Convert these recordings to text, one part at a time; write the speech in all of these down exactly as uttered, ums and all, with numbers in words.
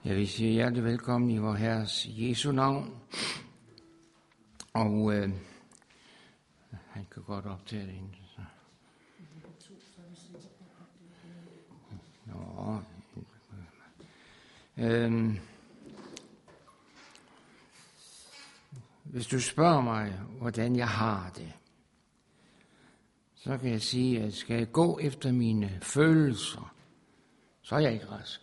Jeg vil sige hjertelig velkommen i vor Herres Jesu navn. Og øh, han kan godt optage det. Så. Nå. Øh, hvis du spørger mig, hvordan jeg har det, så kan jeg sige, at skal jeg gå efter mine følelser, så er jeg ikke rask.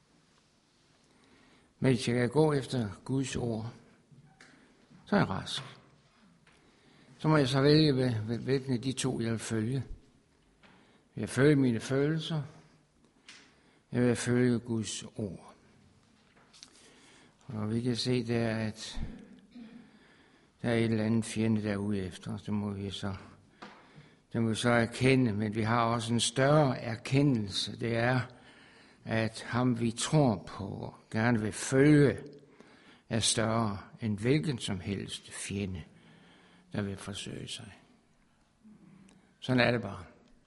Men hvis jeg kan gå efter Guds ord, så er jeg rask. Så må jeg så vælge, hvilken af de to jeg vil følge. Vil jeg følge mine følelser, eller vil jeg følge Guds ord? Og vi kan se der, at der er et eller andet fjende derude efter os. Det må vi så, det må vi så erkende, men vi har også en større erkendelse. Det er, at ham vi tror på og gerne vil følge, er større end hvilken som helst fjende, der vil forsøge sig. Sådan er det bare.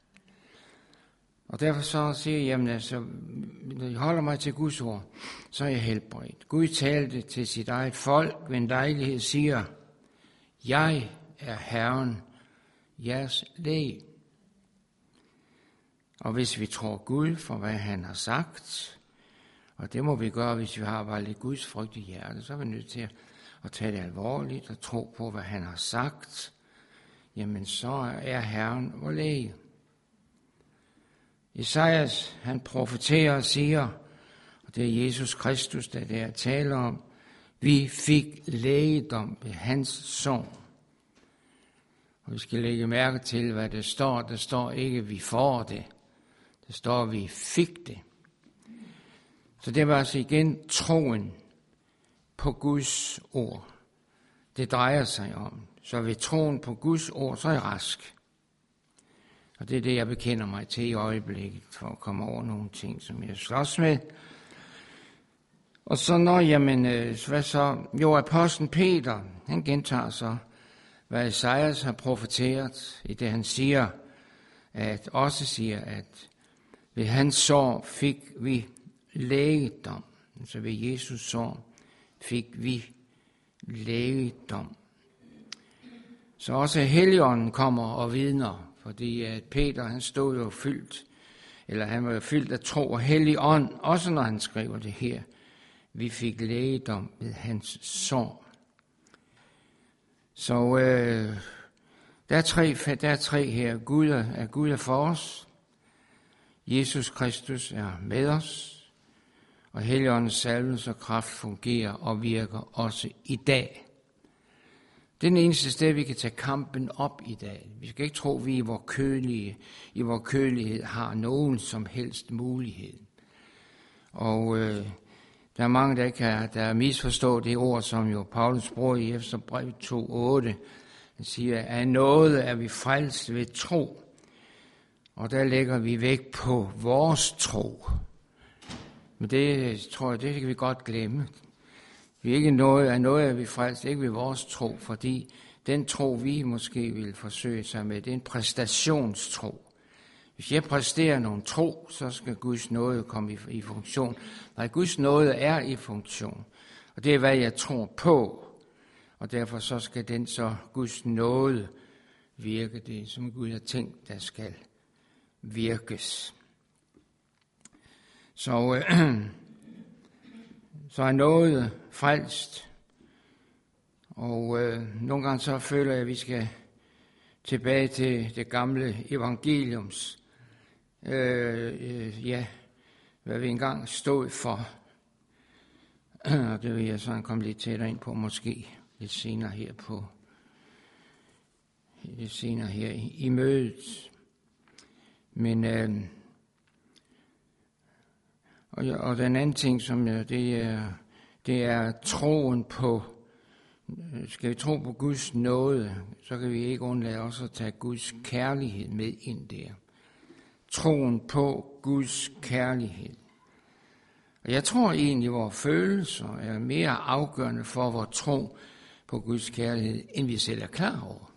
Og derfor så siger jeg, jamen altså, når jeg holder mig til Guds ord, så er jeg helbredt. Gud talte til sit eget folk ved en lejlighed, siger, jeg er Herren, jeres læge. Og hvis vi tror Gud for, hvad han har sagt, og det må vi gøre, hvis vi har bare lidt Guds frygt i hjertet, så er vi nødt til at tage det alvorligt og tro på, hvad han har sagt, jamen så er Herren vor læge. Esajas, han profeterer og siger, og det er Jesus Kristus, der der taler om, vi fik lægedom ved hans sår. Og vi skal lægge mærke til, hvad det står. Der står ikke, vi får det. Der står, vi fik det. Så det var altså igen troen på Guds ord. Det drejer sig om. Så ved troen på Guds ord, så er jeg rask. Og det er det, jeg bekender mig til i øjeblikket, for at komme over nogle ting, som jeg slås med. Og så når, jamen, hvad så? Jo, apostlen Peter, han gentager så, hvad Esajas har profeteret, i det han siger, at også siger, at ved hans sår fik vi lægedom. Så ved Jesus sår fik vi lægedom. Så også Helligånden kommer og vidner, fordi at Peter, han stod jo fyldt, eller han var jo fyldt af tro og Helligånd, også når han skriver det her. Vi fik lægedom ved hans sår. Så øh, der, er tre, der er tre her. Gud er, er Gud er for os. Jesus Kristus er med os. Og Helligåndens salvelse og kraft fungerer og virker også i dag. Det er den eneste sted, vi kan tage kampen op i dag. Vi skal ikke tro, at vi i vores kølige, i vores kølighed har nogen som helst mulighed. Og øh, der er mange, der ikke har, der misforstår det ord, som jo Paulus bruger i Efeserbrevet to otte. Han siger, at af nåde er vi frelst ved tro. Og der lægger vi vægt på vores tro. Men det tror jeg, det kan vi godt glemme. Vi er ikke noget af noget, er vi frelst, ikke ved vores tro, fordi den tro, vi måske vil forsøge sig med, det er en præstationstro. Hvis jeg præsterer nogle tro, så skal Guds nåde komme i, i funktion. Nej, Guds nåde er i funktion, og det er, hvad jeg tror på. Og derfor så skal den så, Guds nåde, virke det, som Gud har tænkt, der skal virkes. Så, øh, så er nåde frelst, og øh, nogle gange så føler jeg, at vi skal tilbage til det gamle evangeliums, øh, øh, ja, hvad vi engang stod for. Og det vil jeg så komme lidt tættere ind på, måske lidt senere her på, lidt senere her i, i mødet. Men, øh, og, og den anden ting, som jeg, det er, det er troen på, skal vi tro på Guds nåde, så kan vi ikke undlade også at tage Guds kærlighed med ind der. Troen på Guds kærlighed. Og jeg tror egentlig, at vores følelser er mere afgørende for vores tro på Guds kærlighed, end vi selv er klar over.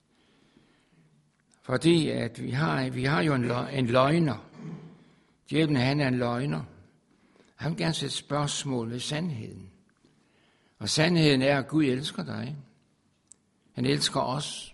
Fordi at vi har, vi har jo en, løg, en løgner. Djævlen, han er en løgner. Han vil gerne sætte spørgsmål ved sandheden. Og sandheden er, at Gud elsker dig. Han elsker os.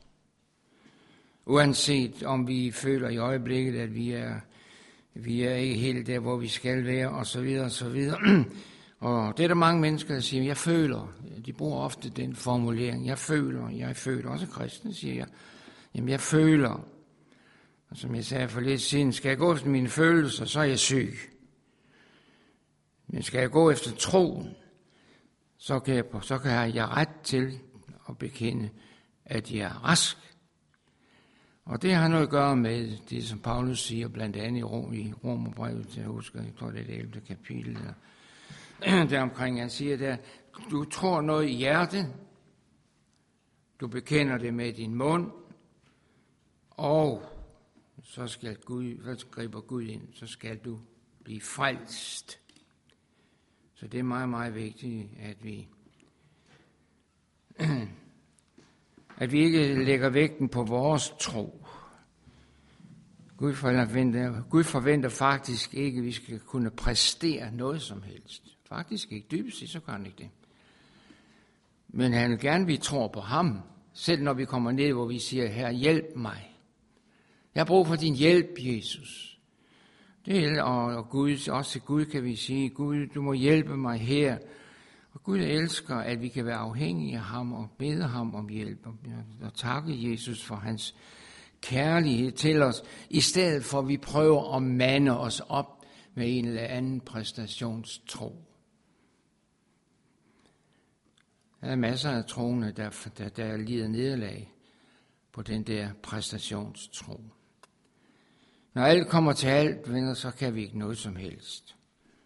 Uanset om vi føler i øjeblikket, at vi er, vi er ikke helt der, hvor vi skal være, og så videre, og så videre. Og det er der mange mennesker, der siger, jeg føler. De bruger ofte den formulering, jeg føler, jeg føler. Også kristne siger jeg, jamen jeg føler. Og som jeg sagde for lidt siden, skal jeg gå efter mine følelser, så er jeg syg. Men skal jeg gå efter troen, så kan jeg, så kan jeg, jeg ret til at bekende, at jeg er rask. Og det har noget at gøre med det, som Paulus siger, blandt andet i, Rom, i Romerbrevet, jeg husker, jeg tror det er det ellevte kapitel, der, der omkring, han siger der, du tror noget i hjertet, du bekender det med din mund, og så skal Gud, så griber Gud ind, så skal du blive frelst. Så det er meget, meget vigtigt, at vi, at vi ikke lægger vægten på vores tro. Gud forventer, Gud forventer faktisk ikke, at vi skal kunne præstere noget som helst. Faktisk ikke. Dybest set, så gør han ikke det. Men han vil gerne, at vi tror på ham, selv når vi kommer ned, hvor vi siger, Herre, hjælp mig. Jeg har brug for din hjælp, Jesus. Det er, og Gud, også til Gud kan vi sige, Gud, du må hjælpe mig her. Og Gud elsker, at vi kan være afhængige af ham og bede ham om hjælp. Og takke Jesus for hans kærlighed til os, i stedet for at vi prøver at mande os op med en eller anden præstationstro. Der er masser af troende, der, der, der lider nederlag på den der præstationstro. Når alt kommer til alt, venner, så kan vi ikke noget som helst.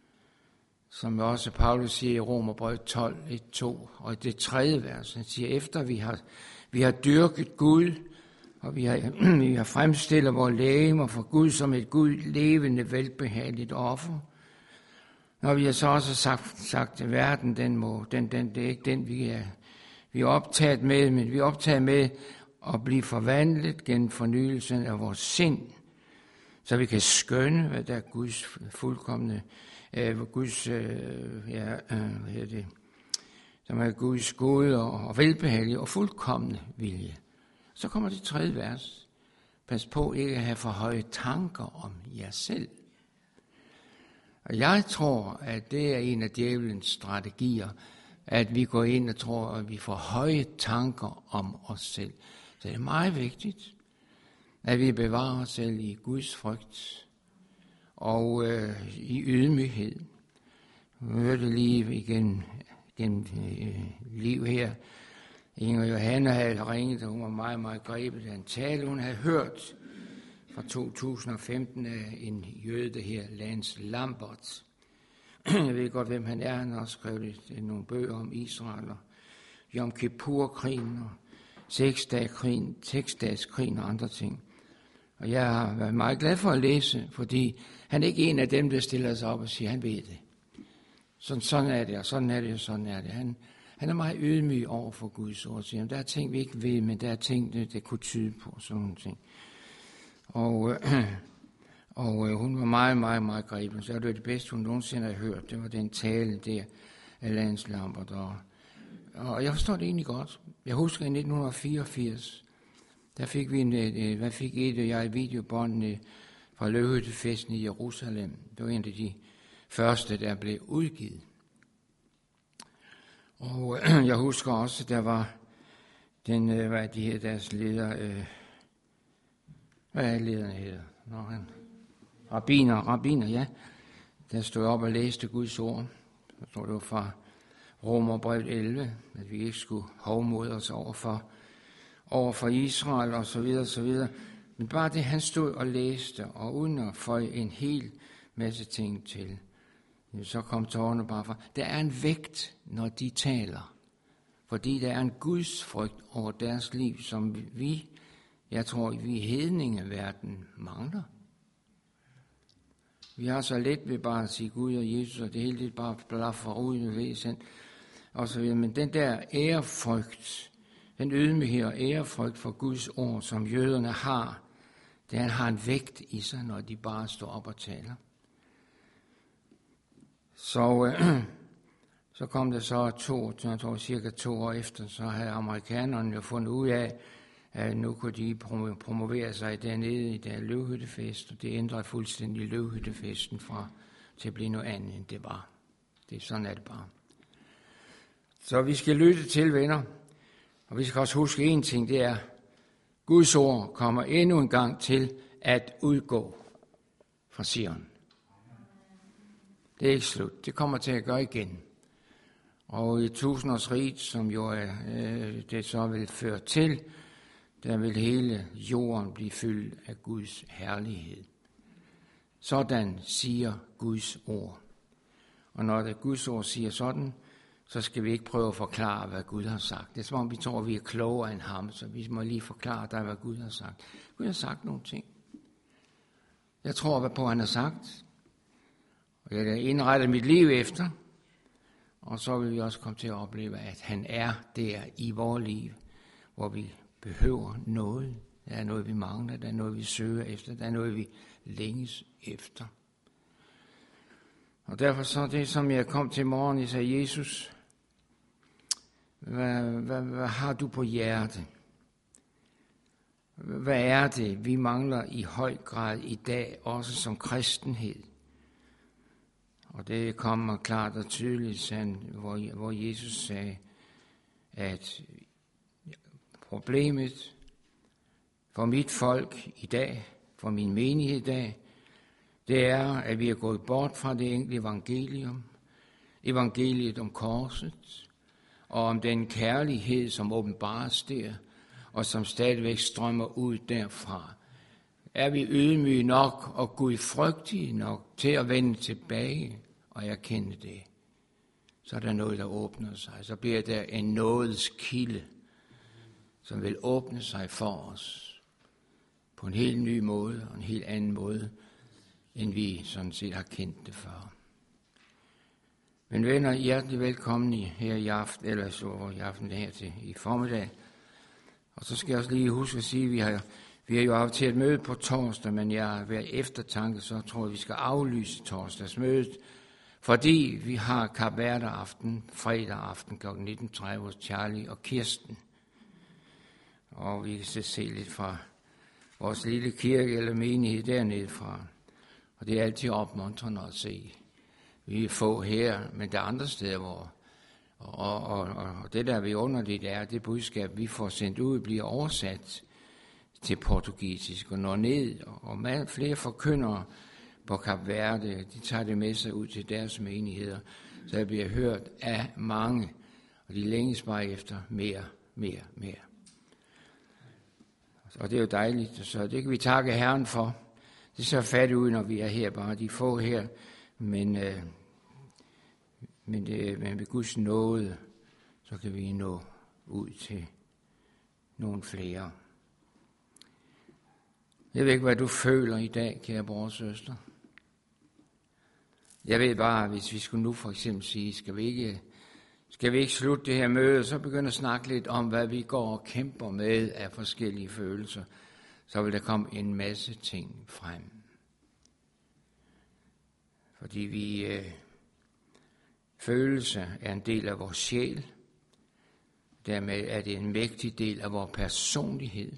Som også Paulus siger i Romerbrevet tolv, et to, og det tredje vers, han siger, efter vi har, vi har dyrket Gud, og vi har, vi har fremstillet vores legemer for Gud som et Gud levende, velbehageligt offer. Når vi har så også sagt, sagt at verden, den må, den, den, det er ikke den, vi er, vi er optaget med, men vi er optaget med at blive forvandlet gennem fornyelsen af vores sind, så vi kan skønne, hvad der er Guds fuldkomne, øh, Guds, øh, ja, øh, hvad hedder det, som er Guds gode og, og velbehagelige og fuldkomne vilje. Så kommer det tredje vers. Pas på ikke at have for høje tanker om jer selv. Og jeg tror, at det er en af djævelens strategier, at vi går ind og tror, at vi får høje tanker om os selv. Så det er meget vigtigt, at vi bevarer os selv i Guds frygt og øh, i ydmyghed. Vi hørte lige igennem, igennem øh, liv her. Inger Johanne havde ringet, og hun var meget, meget grebet af en tale, hun havde hørt fra to tusind og femten af en jøde, der her Lance Lambert. Jeg ved godt, hvem han er. Han har skrevet nogle bøger om Israel og Yom Kippur-krigen og seksdagskrigen, seksdagskrigen og andre ting. Og jeg har været meget glad for at læse, fordi han er ikke en af dem, der stiller sig op og siger, han ved det. Sådan, sådan er det, og sådan er det, og sådan er det. Han, han er meget ydmyg over for Guds ord. Siger, der er ting, vi ikke ved, men der er ting, det, det kunne tyde på, sådan nogle ting. Og, øh, og øh, hun var meget, meget, meget grebet. Så det var det bedste, hun nogensinde havde hørt. Det var den tale der af Lance Lambert. Og, og jeg forstår det egentlig godt. Jeg husker i nitten fireogfirs, der fik vi en, øh, hvad fik et og jeg videobånd øh, fra Løvehyttefesten i Jerusalem. Det var en af de første, der blev udgivet. Og øh, jeg husker også, der var den, øh, hvad de her deres leder, øh, hvad er lederne hedder? Nå, han, rabbiner, rabbiner, ja, der stod op og læste Guds ord. Jeg tror, det var fra Romerbrevet elleve, at vi ikke skulle hovmode os over for, over for Israel og så videre, og så videre. Men bare det, han stod og læste, og uden at få en hel masse ting til, så kom tårerne bare fra. Der er en vægt, når de taler, fordi der er en Guds frygt over deres liv, som vi, jeg tror, vi i hedningeverden mangler. Vi har så let ved bare at sige Gud og Jesus, og det hele det bare blaffer ud i væsen, og så videre. Men den der ærefrygt, den ydmyghed og ærefrygt for Guds ord, som jøderne har, den har en vægt i sig, når de bare står op og taler. Så, øh, så kom det så to, jeg tror, cirka to år efter, så havde amerikanerne jo fundet ud af, at nu kunne de promovere sig dernede i der løvhyttefest, og det ændrede fuldstændig løvhyttefesten fra til at blive noget andet, end det var. Det er sådan, er det bare. Så vi skal lytte til, venner, og vi skal også huske en ting, det er, Guds ord kommer endnu en gang til at udgå fra Sion. Det er ikke slut. Det kommer til at gøre igen. Og i tusindårsriget, som jo er, øh, det så vil føre til, der vil hele jorden blive fyldt af Guds herlighed. Sådan siger Guds ord. Og når det Guds ord siger sådan, så skal vi ikke prøve at forklare, hvad Gud har sagt. Det er som om, vi tror, vi er klogere end ham, så vi må lige forklare dig, hvad Gud har sagt. Gud har sagt nogle ting. Jeg tror, hvad på han har sagt. Og jeg har indrettet mit liv efter. Og så vil vi også komme til at opleve, at han er der i vores liv, hvor vi behøver noget. Der er noget, vi mangler. Der er noget, vi søger efter. Der er noget, vi længes efter. Og derfor så det, som jeg kom til i morgen, jeg sagde, Jesus, hvad, hvad, hvad har du på hjerte? Hvad er det, vi mangler i høj grad i dag, også som kristenhed? Og det kommer klart og tydeligt, hvor, hvor Jesus sagde, at problemet for mit folk i dag, for min menighed i dag, det er, at vi er gået bort fra det enkelte evangelium, evangeliet om korset, og om den kærlighed, som åbenbares der, og som stadigvæk strømmer ud derfra. Er vi ydmyge nok og gudfrygtige nok til at vende tilbage og erkende det, så er der noget, der åbner sig. Så bliver der en nådes kilde, som vil åbne sig for os på en helt ny måde og en helt anden måde, end vi sådan set har kendt det før. Men venner, hjertelig velkommen her i aften, eller så i aften her til i formiddag. Og så skal jeg også lige huske at sige, at vi har, vi har jo haft til et møde på torsdag, men jeg ved eftertanke, så tror jeg, vi skal aflyse torsdagsmødet, fordi vi har Kap Verde aften, fredag aften kl. nitten tredive hos Charlie og Kirsten. Og vi kan se lidt fra vores lille kirke eller menighed dernede fra. Og det er altid opmuntrende at se. Vi er få her, men der er andre steder, hvor... Og, og, og det der vidunderligt er, det budskab, vi får sendt ud, bliver oversat til portugisisk og når ned. Og man, flere forkyndere på Kap Verde, de tager det med sig ud til deres menigheder. Så det bliver hørt af mange, og de længes bare efter mere, mere, mere. Og det er jo dejligt, så det kan vi takke Herren for. Det ser fattigt ud, når vi er her, bare de få her, men, øh, men, det, men ved Guds nåde, så kan vi nå ud til nogle flere. Jeg ved ikke, hvad du føler i dag, kære bror og søster. Jeg ved bare, hvis vi skulle nu for eksempel sige, skal vi ikke, skal vi ikke slutte det her møde, så begynde at snakke lidt om, hvad vi går og kæmper med af forskellige følelser, så vil der komme en masse ting frem. Fordi vi øh, følelse er en del af vores sjæl. Dermed er det en mægtig del af vores personlighed.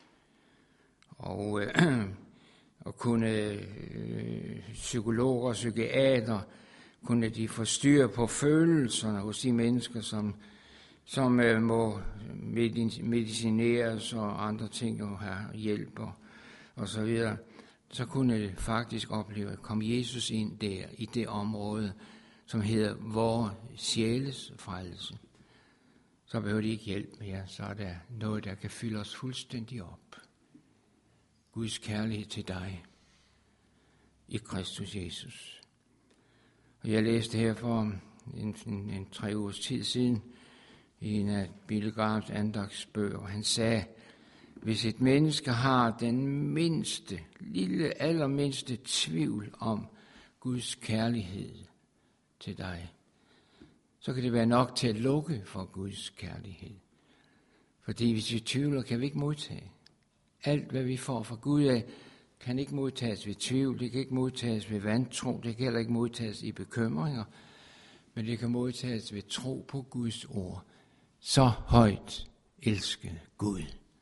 Og, øh, og kunne øh, psykologer og psykiater, kunne de få styr på følelserne hos de mennesker, som, som øh, må medicineres og andre ting og have hjælp og, og så videre. Så kunne det faktisk opleve, at kom Jesus ind der i det område, som hedder vores sjæles frelse. Så behøver de ikke hjælp mere, så er der noget, der kan fylde os fuldstændig op. Guds kærlighed til dig i Kristus Jesus. Og jeg læste her for en, en, en tre ugers tid siden i en af Billy Grahams andagsbøger, og han sagde, hvis et menneske har den mindste, lille, allermindste tvivl om Guds kærlighed til dig, så kan det være nok til at lukke for Guds kærlighed. Fordi hvis vi tvivler, kan vi ikke modtage. Alt, hvad vi får fra Gud af, kan ikke modtages ved tvivl, det kan ikke modtages ved vantro, det kan heller ikke modtages i bekymringer, men det kan modtages ved tro på Guds ord. Så højt elskede Gud.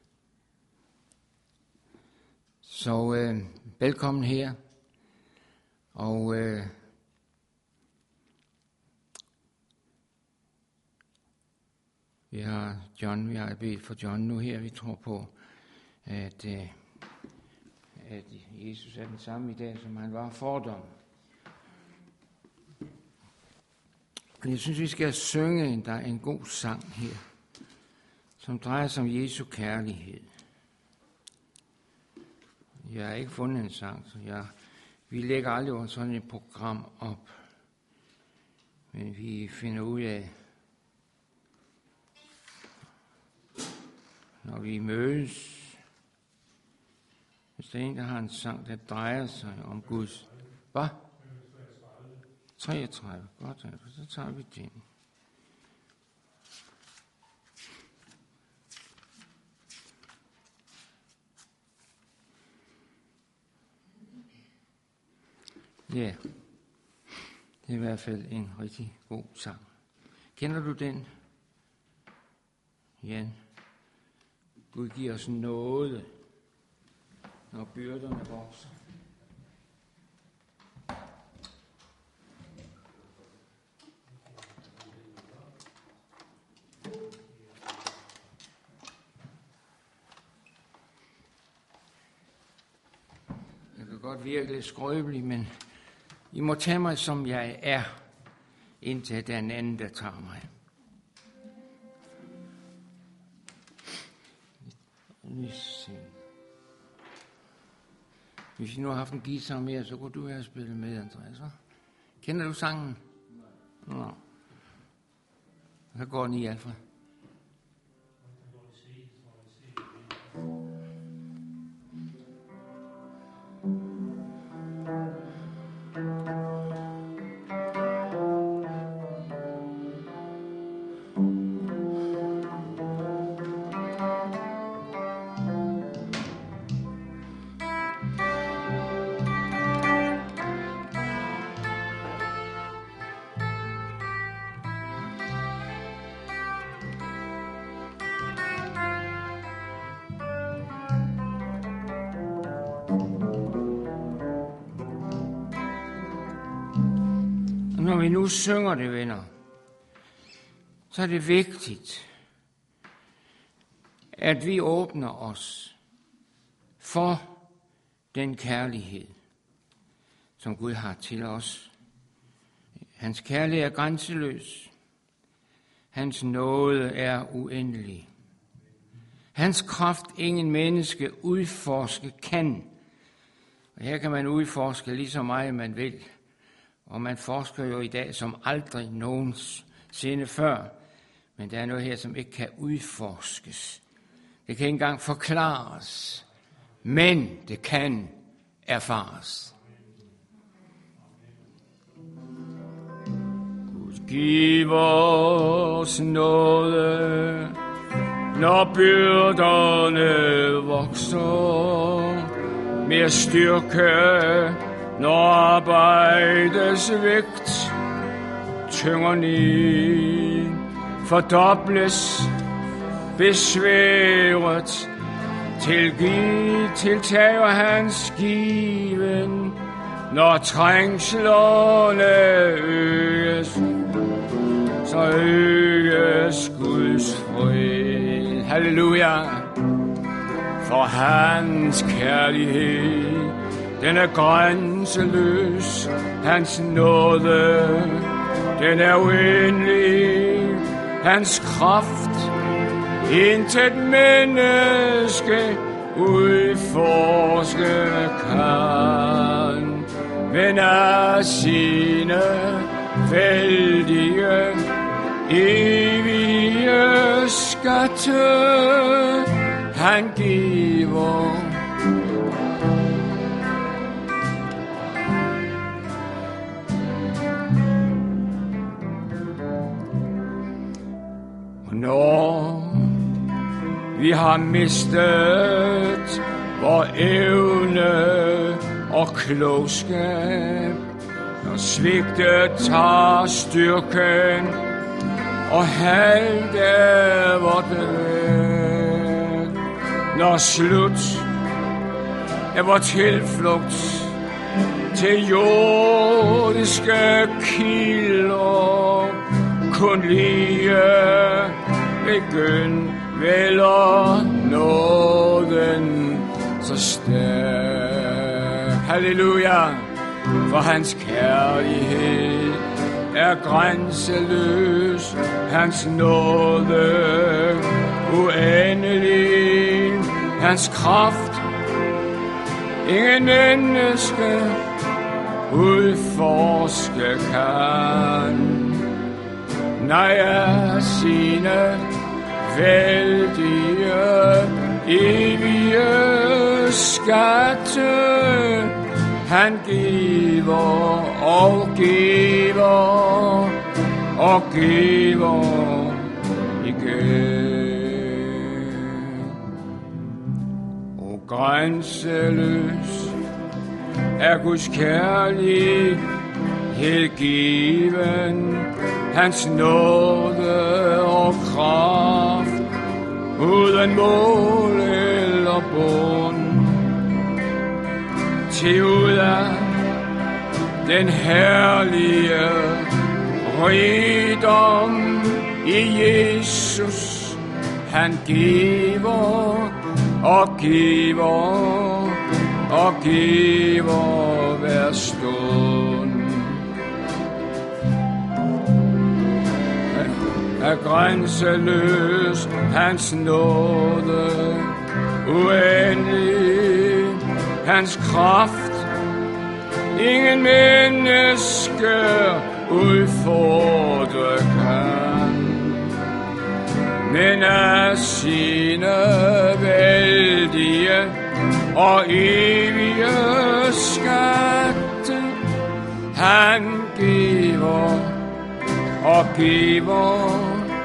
Så øh, velkommen her, og øh, vi har John, vi har bedt for John nu her, vi tror på, at, øh, at Jesus er den samme i dag, som han var fordom. Jeg synes, vi skal synge en, der er en god sang her, som drejer sig om Jesu kærlighed. Jeg har ikke fundet en sang, så jeg, vi lægger aldrig sådan et program op. Men vi finder ud af, når vi mødes, hvis der er en, der har en sang, der drejer sig om Guds. Hvad? treogtredive. Godt, så tager vi den. Ja, det er i hvert fald en rigtig god sang. Kender du den? Jan? Gud giver os noget, når byrderne vokser. Jeg kan godt virke lidt skrøbelig, men I må tage mig, som jeg er, indtil den anden, der tager mig. Hvis I nu har haft en guitar mere, så kunne du have spillet med, Andreas. Kender du sangen? Nå. Så går den i, Alfred. Når vi nu synger det, venner, så er det vigtigt, at vi åbner os for den kærlighed, som Gud har til os. Hans kærlighed er grænseløs. Hans nåde er uendelig. Hans kraft ingen menneske udforske kan. Og her kan man udforske lige så meget, man vil. Og man forsker jo i dag som aldrig nogensinde før. Men der er noget her, som ikke kan udforskes. Det kan ikke engang forklares. Men det kan erfares. Gud giv os nåde, når byrderne vokser, mere styrke, når arbejdets vægt tynger ned, fordobles besværet, tilgiv, tiltager hans given, når trængslerne øges, så øges Guds fred. Halleluja! For hans kærlighed, den er grænseløs, hans nåde, den er uendelig, hans kraft, intet menneske udforske kan, men af sine vældige, evige skatte, han giver. Når vi har mistet vor evne og klogskab, når svigtet tager styrken, og halvt er vort væk. Når slut er vor tilflugt til jordiske kilder, kun lige begynd vælger nåden så stærk. Halleluja, for hans kærlighed er grænseløs, hans nåde uendelig, hans kraft ingen menneske udforske kan. Nej, af sine vældige, evige skatte, han giver og giver og giver igen. Og grænseløs er Guds kærlighed given, hans nåde og kraft, uden mål eller bund. Til ud af den herlige rigdom i Jesus, han giver og giver og giver hver stund. Er grænseløs hans nåde, uendelig hans kraft, ingen menneske udfordre kan. Men af sine vældige og evige skatte, han giver og giver.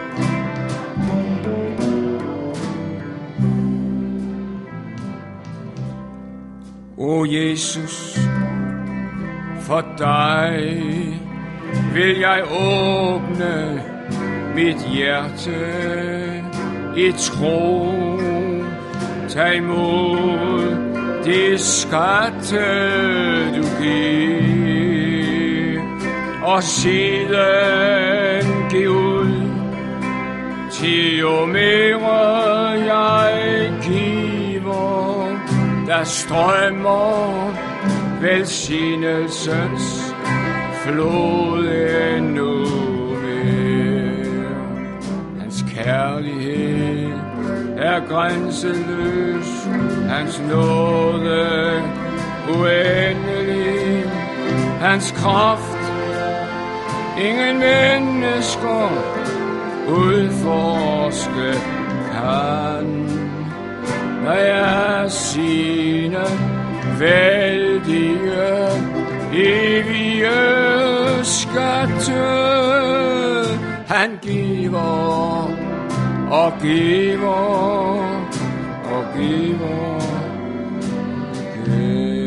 O Jesus, for dig vil jeg åbne mit hjerte i tro. Tag imod det skatte du giver, og siden giv ud til jo mere jeg giver. Der strømmer velsignelsens flod endnu mere. Hans kærlighed er grænseløs, hans nåde uendelig, hans kraft ingen mennesker udforske kan. Når jeg sine vældige, evige skatte, han giver og giver og giver igen.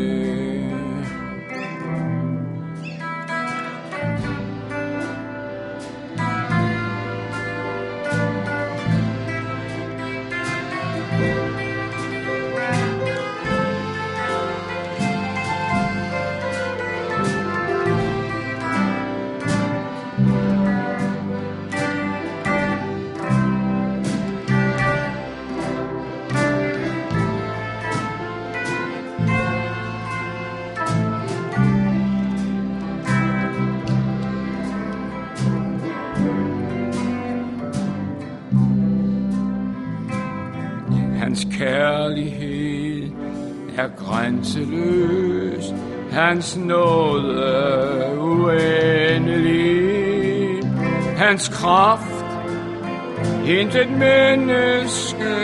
Hans kærlighed er grænseløs, hans nåde uendelig, hans kraft intet menneske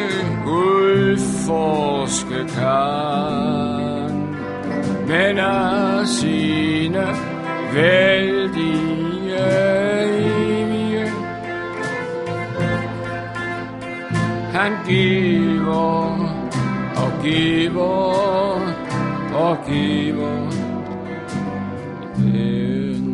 udforske kan. Men af sine vældige evige han giver og giver og og giver den.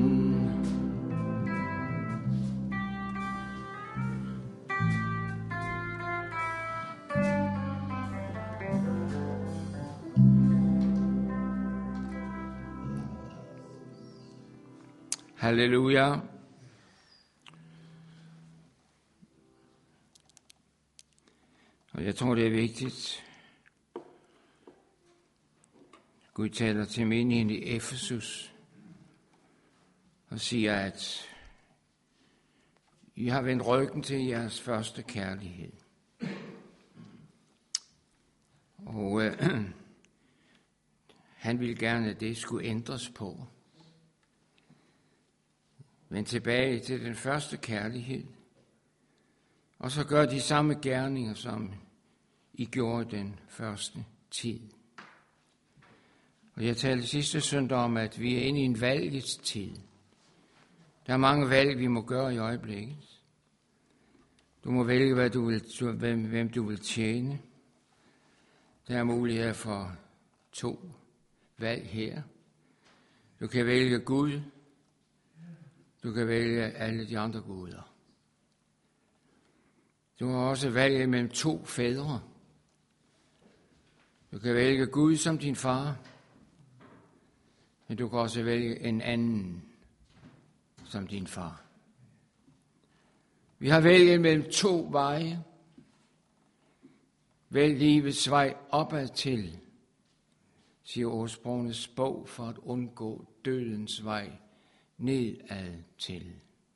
Halleluja. Og jeg tror, det er vigtigt. Gud taler til menigheden i Efesus og siger, at I har vendt ryggen til jeres første kærlighed. Og øh, han ville gerne, at det skulle ændres på. Vend tilbage til den første kærlighed, og så gør de samme gerninger, som I gjorde den første tid. Og jeg talte sidste søndag om, at vi er inde i en valgets tid. Der er mange valg, vi må gøre i øjeblikket. Du må vælge, hvad du vil, hvem, hvem du vil tjene. Der er mulighed for to valg her. Du kan vælge Gud. Du kan vælge alle de andre guder. Du har også valget mellem to fædre. Du kan vælge Gud som din far, men du kan også vælge en anden som din far. Vi har valget mellem to veje. Vælg livets vej opad til, siger ordsprogenes bog, for at undgå dødens vej nedad til.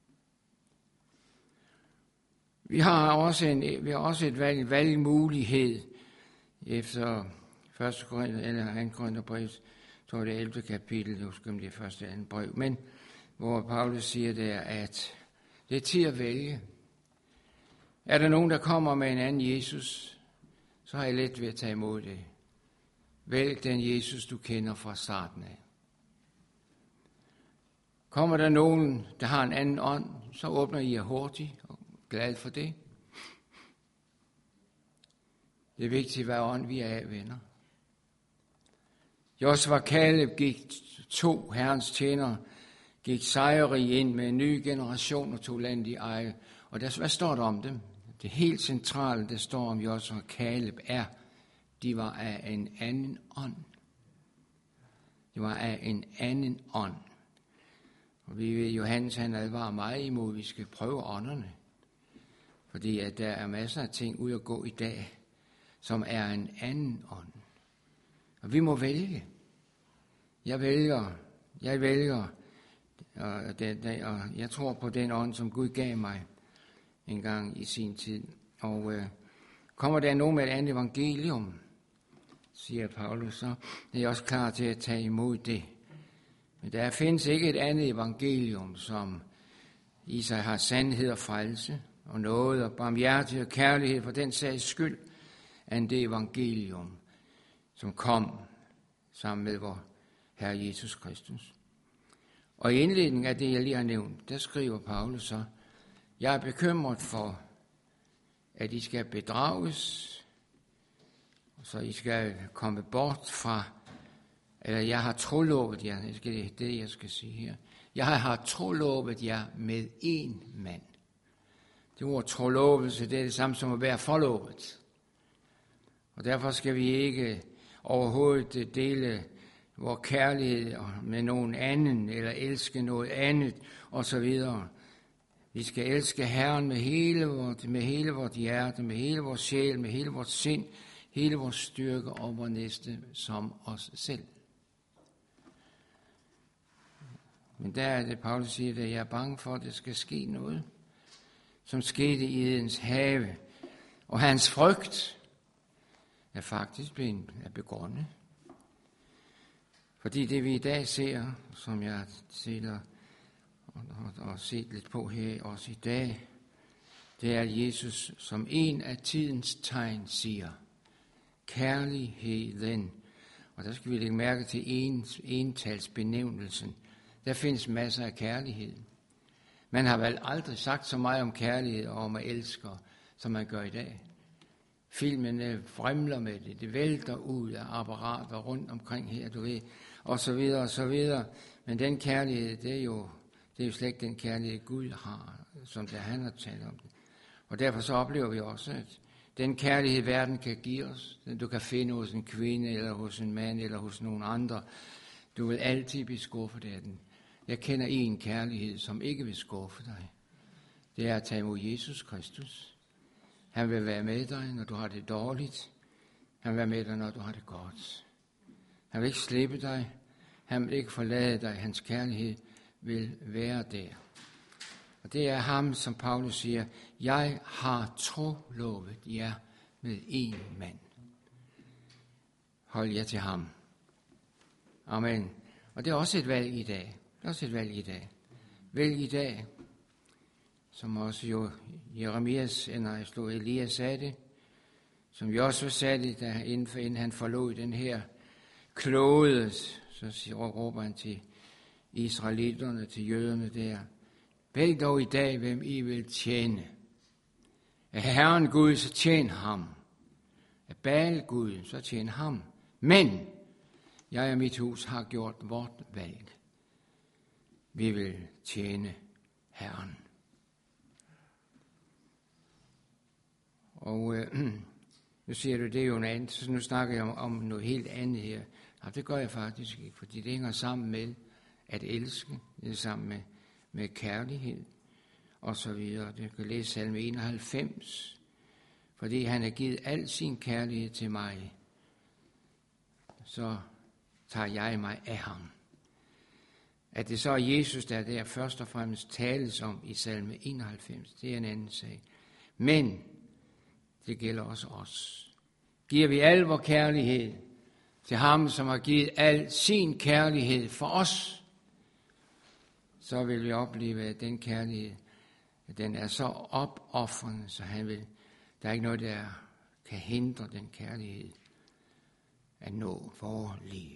Vi har også en vi har også et valg, valgmulighed efter første Korinther eller anden Korintherbrev, tror jeg det er ellevte kapitel, jeg husker om det er første og andet brev, men hvor Paulus siger der, at det er til at vælge. Er der nogen, der kommer med en anden Jesus, så har jeg let ved at tage imod det. Vælg den Jesus, du kender fra starten af. Kommer der nogen, der har en anden ånd, så åbner I jer hurtigt og glad for det. Det er vigtigt, hvad ånd vi er af, venner. Josua og Kaleb gik to herrens tjenere, gik sejrige ind med en ny generation og tog landet i eje. Og der, hvad står der om dem? Det helt centrale, der står om Josua og Kaleb, er, de var af en anden ånd. De var af en anden ånd. Og vi ved, Johannes han advarer meget imod, at vi skal prøve ånderne. Fordi at der er masser af ting ud at gå i dag, som er en anden ånd. Og vi må vælge. Jeg vælger, jeg vælger, og, det, og jeg tror på den ånd, som Gud gav mig en gang i sin tid. Og øh, kommer der nogen med et andet evangelium, siger Paulus, så er jeg også klar til at tage imod det. Men der findes ikke et andet evangelium, som i sig har sandhed og frelse, og noget og barmhjertighed og kærlighed for den sags skyld, end det evangelium, som kom sammen med vor Herre Jesus Kristus. Og i indledningen af det, jeg lige har nævnt, der skriver Paulus så, jeg er bekymret for, at I skal bedrages, så I skal komme bort fra, eller jeg har trolovet jer, det er det, jeg skal sige her. Jeg har trolovet jer med én mand. Det ord trolovelse, det er det samme som at være forlovet. Og derfor skal vi ikke overhovedet dele vores kærlighed med nogen anden, eller elske noget andet, osv. Vi skal elske Herren med hele vort, med hele vort hjerte, med hele vores sjæl, med hele vores sind, hele vores styrke og vores næste som os selv. Men der er det, Paulus siger, at jeg er bange for, at det skal ske noget, som skete i Edens have. Og hans frygt er faktisk blevet begrundet. Fordi det vi i dag ser, som jeg ser og, og, og set lidt på her også i dag, det er Jesus som en af tidens tegn siger, kærligheden. Og der skal vi lægge mærke til en, entalsbenævnelsen. Der findes masser af kærlighed. Man har vel aldrig sagt så meget om kærlighed og om at elske, som man gør i dag. filmene vrimler med det. Det vælter ud af apparater rundt omkring her, du ved, og så videre, og så videre. Men den kærlighed, det er jo, det er jo slet ikke den kærlighed, Gud har, som der han har talt om det. Og derfor så oplever vi også, at den kærlighed, verden kan give os, den du kan finde hos en kvinde, eller hos en mand, eller hos nogen andre, du vil altid blive skuffet af den. Jeg kender en kærlighed, som ikke vil skuffe dig. Det er at tage imod Jesus Kristus. Han vil være med dig, når du har det dårligt. Han vil være med dig, når du har det godt. Han vil ikke slippe dig. Han vil ikke forlade dig. Hans kærlighed vil være der. Og det er ham, som Paulus siger, jeg har trolovet jer med en mand. Hold jer til ham. Amen. Og det er også et valg i dag. Det er også et valg i dag. Vælg i dag, som også jo Jeremias, eller slog Elias sagde det, som jo også sagde det, da, inden han forlod den her klode, så siger, råber han til israelitterne, til jøderne der, vælg dog i dag, hvem I vil tjene. Er Herren Gud, så tjen ham. Er Baal Gud, så tjen ham. Men jeg og mit hus har gjort vort valg. Vi vil tjene Herren. Og øh, nu siger du, det er jo noget andet, så nu snakker jeg om, om noget helt andet her. Og det gør jeg faktisk ikke, fordi det hænger sammen med at elske, det er sammen med, med kærlighed og så videre. Det kan læse salme enoghalvfems, fordi han har givet al sin kærlighed til mig, så tager jeg mig af ham. At det så er Jesus, der der først og fremmest tales om i salme enoghalvfems, det er en anden sag. Men det gælder også os. Giver vi al vor kærlighed til ham, som har givet al sin kærlighed for os, så vil vi opleve, at den kærlighed, at den er så opoffrende, så han vil, der er ikke noget, der kan hindre den kærlighed at nå vores liv.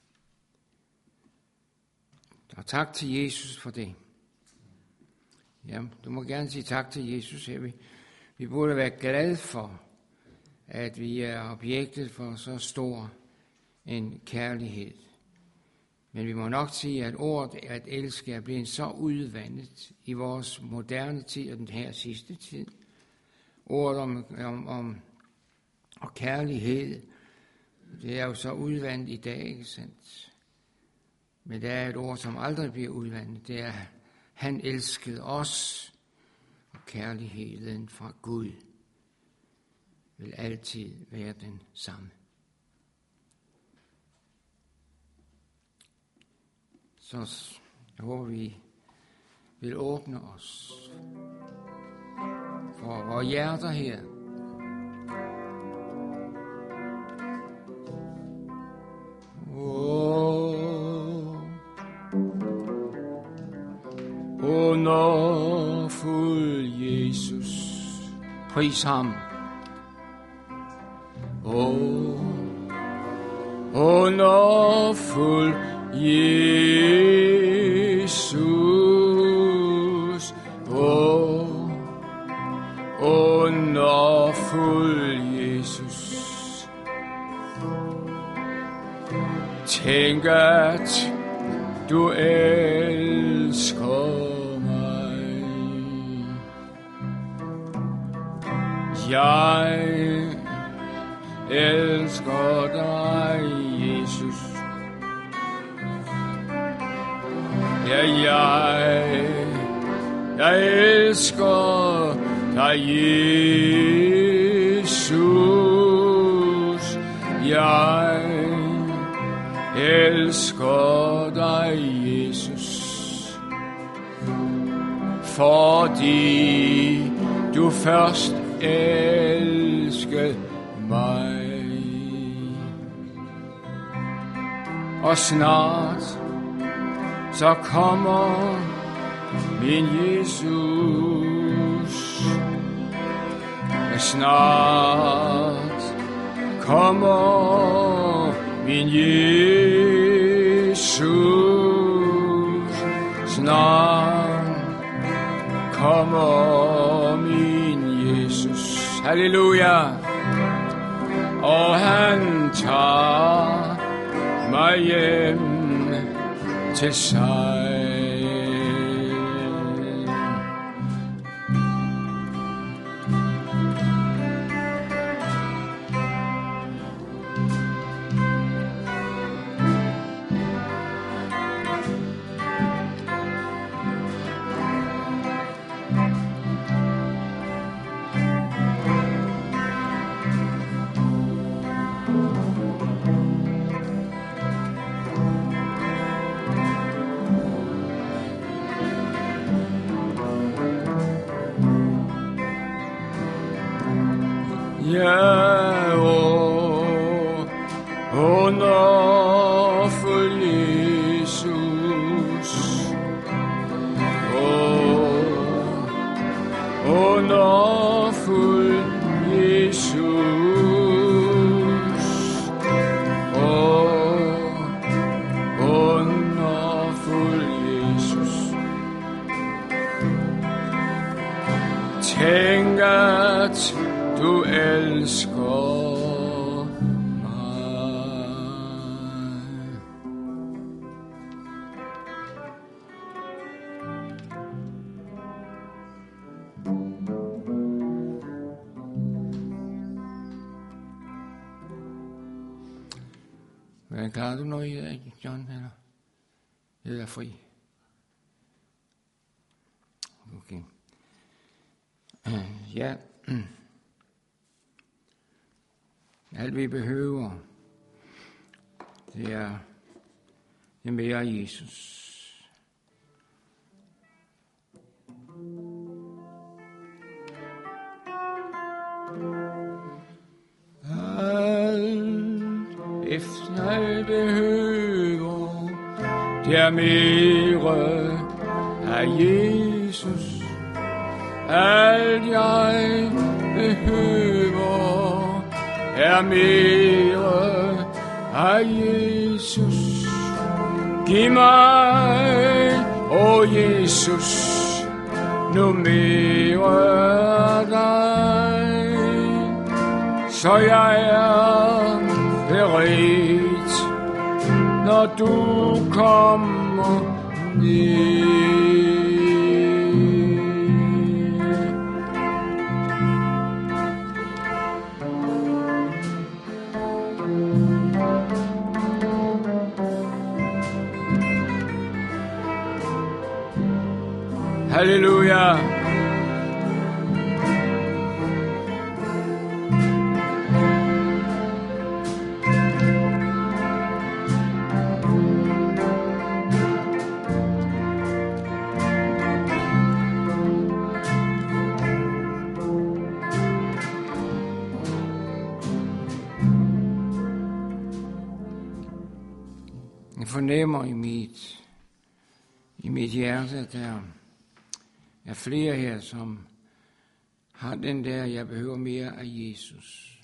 Og tak til Jesus for det. Ja, du må gerne sige tak til Jesus her. Vi, vi burde være glade for, at vi er objektet for så stor en kærlighed. Men vi må nok sige, at ordet at elske er blevet så udvandet i vores moderne tid og den her sidste tid. Ordet om, om, om og kærlighed, det er jo så udvandet i dag, ikke sandt? Men der er et ord, som aldrig bliver udvandet. Det er, han elskede os, og kærligheden fra Gud vil altid være den samme. Så jeg håber, vi vil åbne os for vores hjerter her. Underfuld Jesus, pris ham. Åh, underfuld Jesus, åh, underfuld Jesus. Tænk, at du elsker mig. Jeg elsker dig, Jesus. Ja, jeg, jeg elsker dig, Jesus. Jeg elsker dig, Jesus. Fordi du først elskede mig. Og snart så kommer min Jesus. Og snart kommer min Jesus. Snart kommer min Jesus. Halleluja. og han tager mig hjem til sig. Ja, åh, underfuld Jesus, åh, underfuld Jesus, åh, underfuld Jesus. Tænk at du elsker mig. Hvad klarer du noget i dag, John, eller? Jeg er fri. Okay. Ja. Alt vi behøver, det er, det er mere af Jesus. Alt efter alt behøver, det er mere af Jesus. Alt jeg behøver, er mere af Jesus. Giv mig, åh oh Jesus, nu mere af dig, så jeg er beredt, når du kommer ned. Halleluja. Jeg fornemmer i mit, i mit hjerte, at der er flere her, som har den der, jeg behøver mere af Jesus.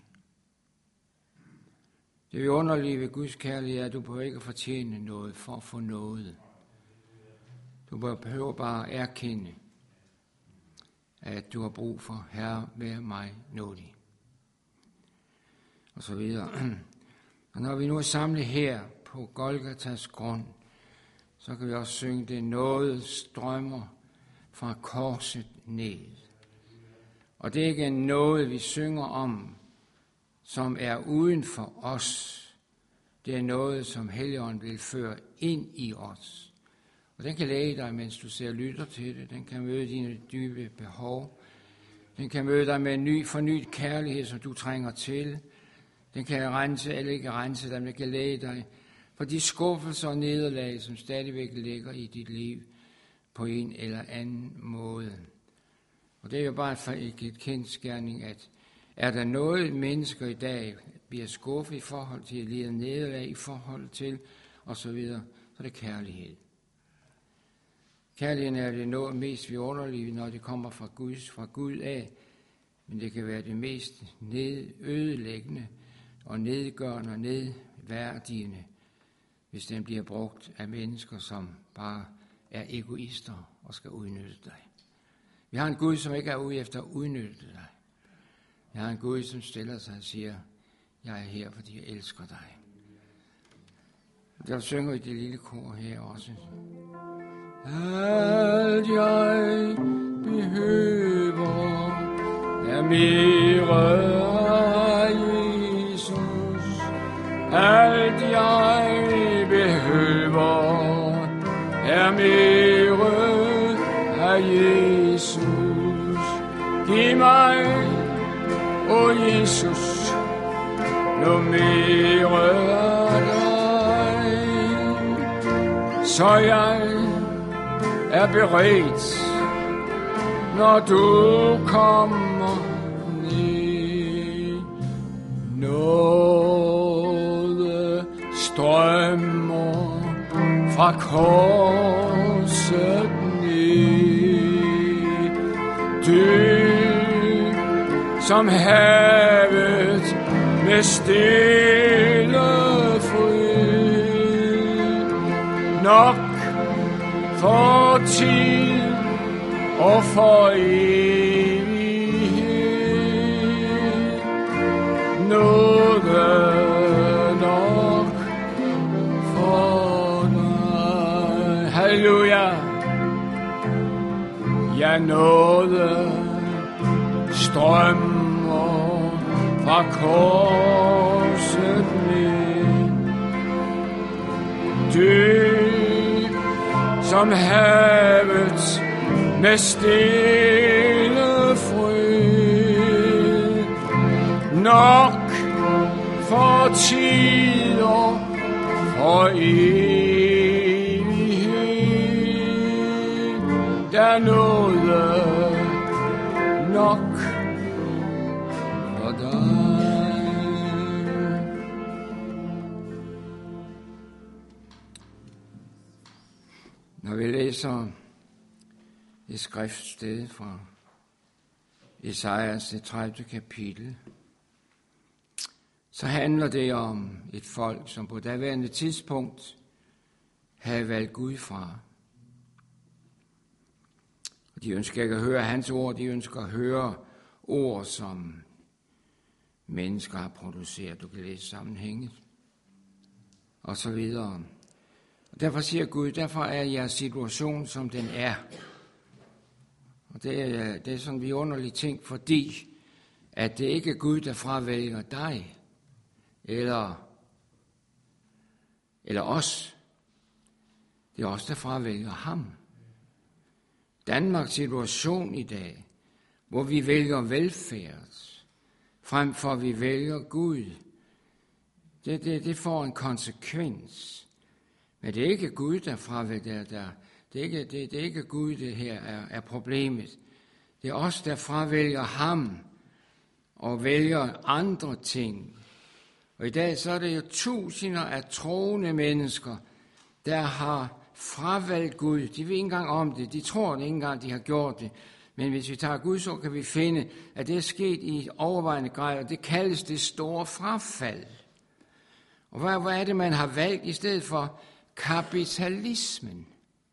Det underlige ved Guds kærlighed er, at du behøver ikke at fortjene noget for at få noget. Du behøver bare at erkende, at du har brug for, Herre, vær mig nådig. Og så videre. Og når vi nu er samlet her på Golgatas grund, så kan vi også synge, det noget strømmer fra korset ned. Og det er ikke noget, vi synger om, som er uden for os. Det er noget, som Helligånden vil føre ind i os. Og den kan læge dig, mens du ser og lytter til det. Den kan møde dine dybe behov. Den kan møde dig med en ny, fornyet kærlighed, som du trænger til. Den kan rense eller ikke rense dig, men den kan læge dig for de skuffelser og nederlag, som stadigvæk ligger i dit liv på en eller anden måde. Og det er jo bare et kendskærning, at er der noget, mennesker i dag bliver skuffet i forhold til, lider nederlag i forhold til, og så videre, så er det kærlighed. Kærligheden er det noget mest vidunderlige, når det kommer fra Gud, fra Gud af, men det kan være det mest ned, ødelæggende og nedgørende og nedværdigende, hvis den bliver brugt af mennesker, som bare er egoister og skal udnytte dig. Vi har en Gud, som ikke er ude efter at udnytte dig. Vi har en Gud, som stiller sig og siger, Jeg er her, fordi jeg elsker dig. Der synger i det lille kor her også. Alt jeg behøver er mere af Jesus. Alt jeg behøver er mere af Jesus. Giv mig, o Jesus, noget mere af dig, så jeg er beredt, når du kommer ned. Nåde strømmer fra korset ned. Dyb som havet med stille fred. Nok for tid og for evighed. Nåde nok for dig. Halleluja. Ja, nåde strømmer fra korset ned. Dyb som havet med stille fred. Nok for tider for evighed. Der nåde nok for dig. Når vi læser et skriftsted fra Esajas det tredivte kapitel, så handler det om et folk, som på daværende tidspunkt havde valgt Gud fra. De ønsker ikke at høre hans ord, de ønsker at høre ord, som mennesker har produceret. Du kan læse sammenhænget, og så videre. Og derfor siger Gud, derfor er jeres situation, som den er. Og det er, det er sådan en vidunderlig ting, fordi at det ikke er Gud, der fravælger dig, eller, eller os. Det er os, der fravælger ham. Danmarks situation i dag, hvor vi vælger velfærd, frem for at vi vælger Gud, det, det, det får en konsekvens. Men det er ikke Gud, der fravælger der. Det er ikke, det, det er ikke Gud, det her er, er problemet. Det er os, der fravælger ham og vælger andre ting. Og i dag så er det jo tusinder af troende mennesker, der har fravalgt Gud. De ved ikke engang om det. De tror ikke engang, de har gjort det. Men hvis vi tager Gud, så kan vi finde, at det er sket i overvejende grad, og det kaldes det store frafald. Og hvad, hvad er det, man har valgt i stedet for? Kapitalismen.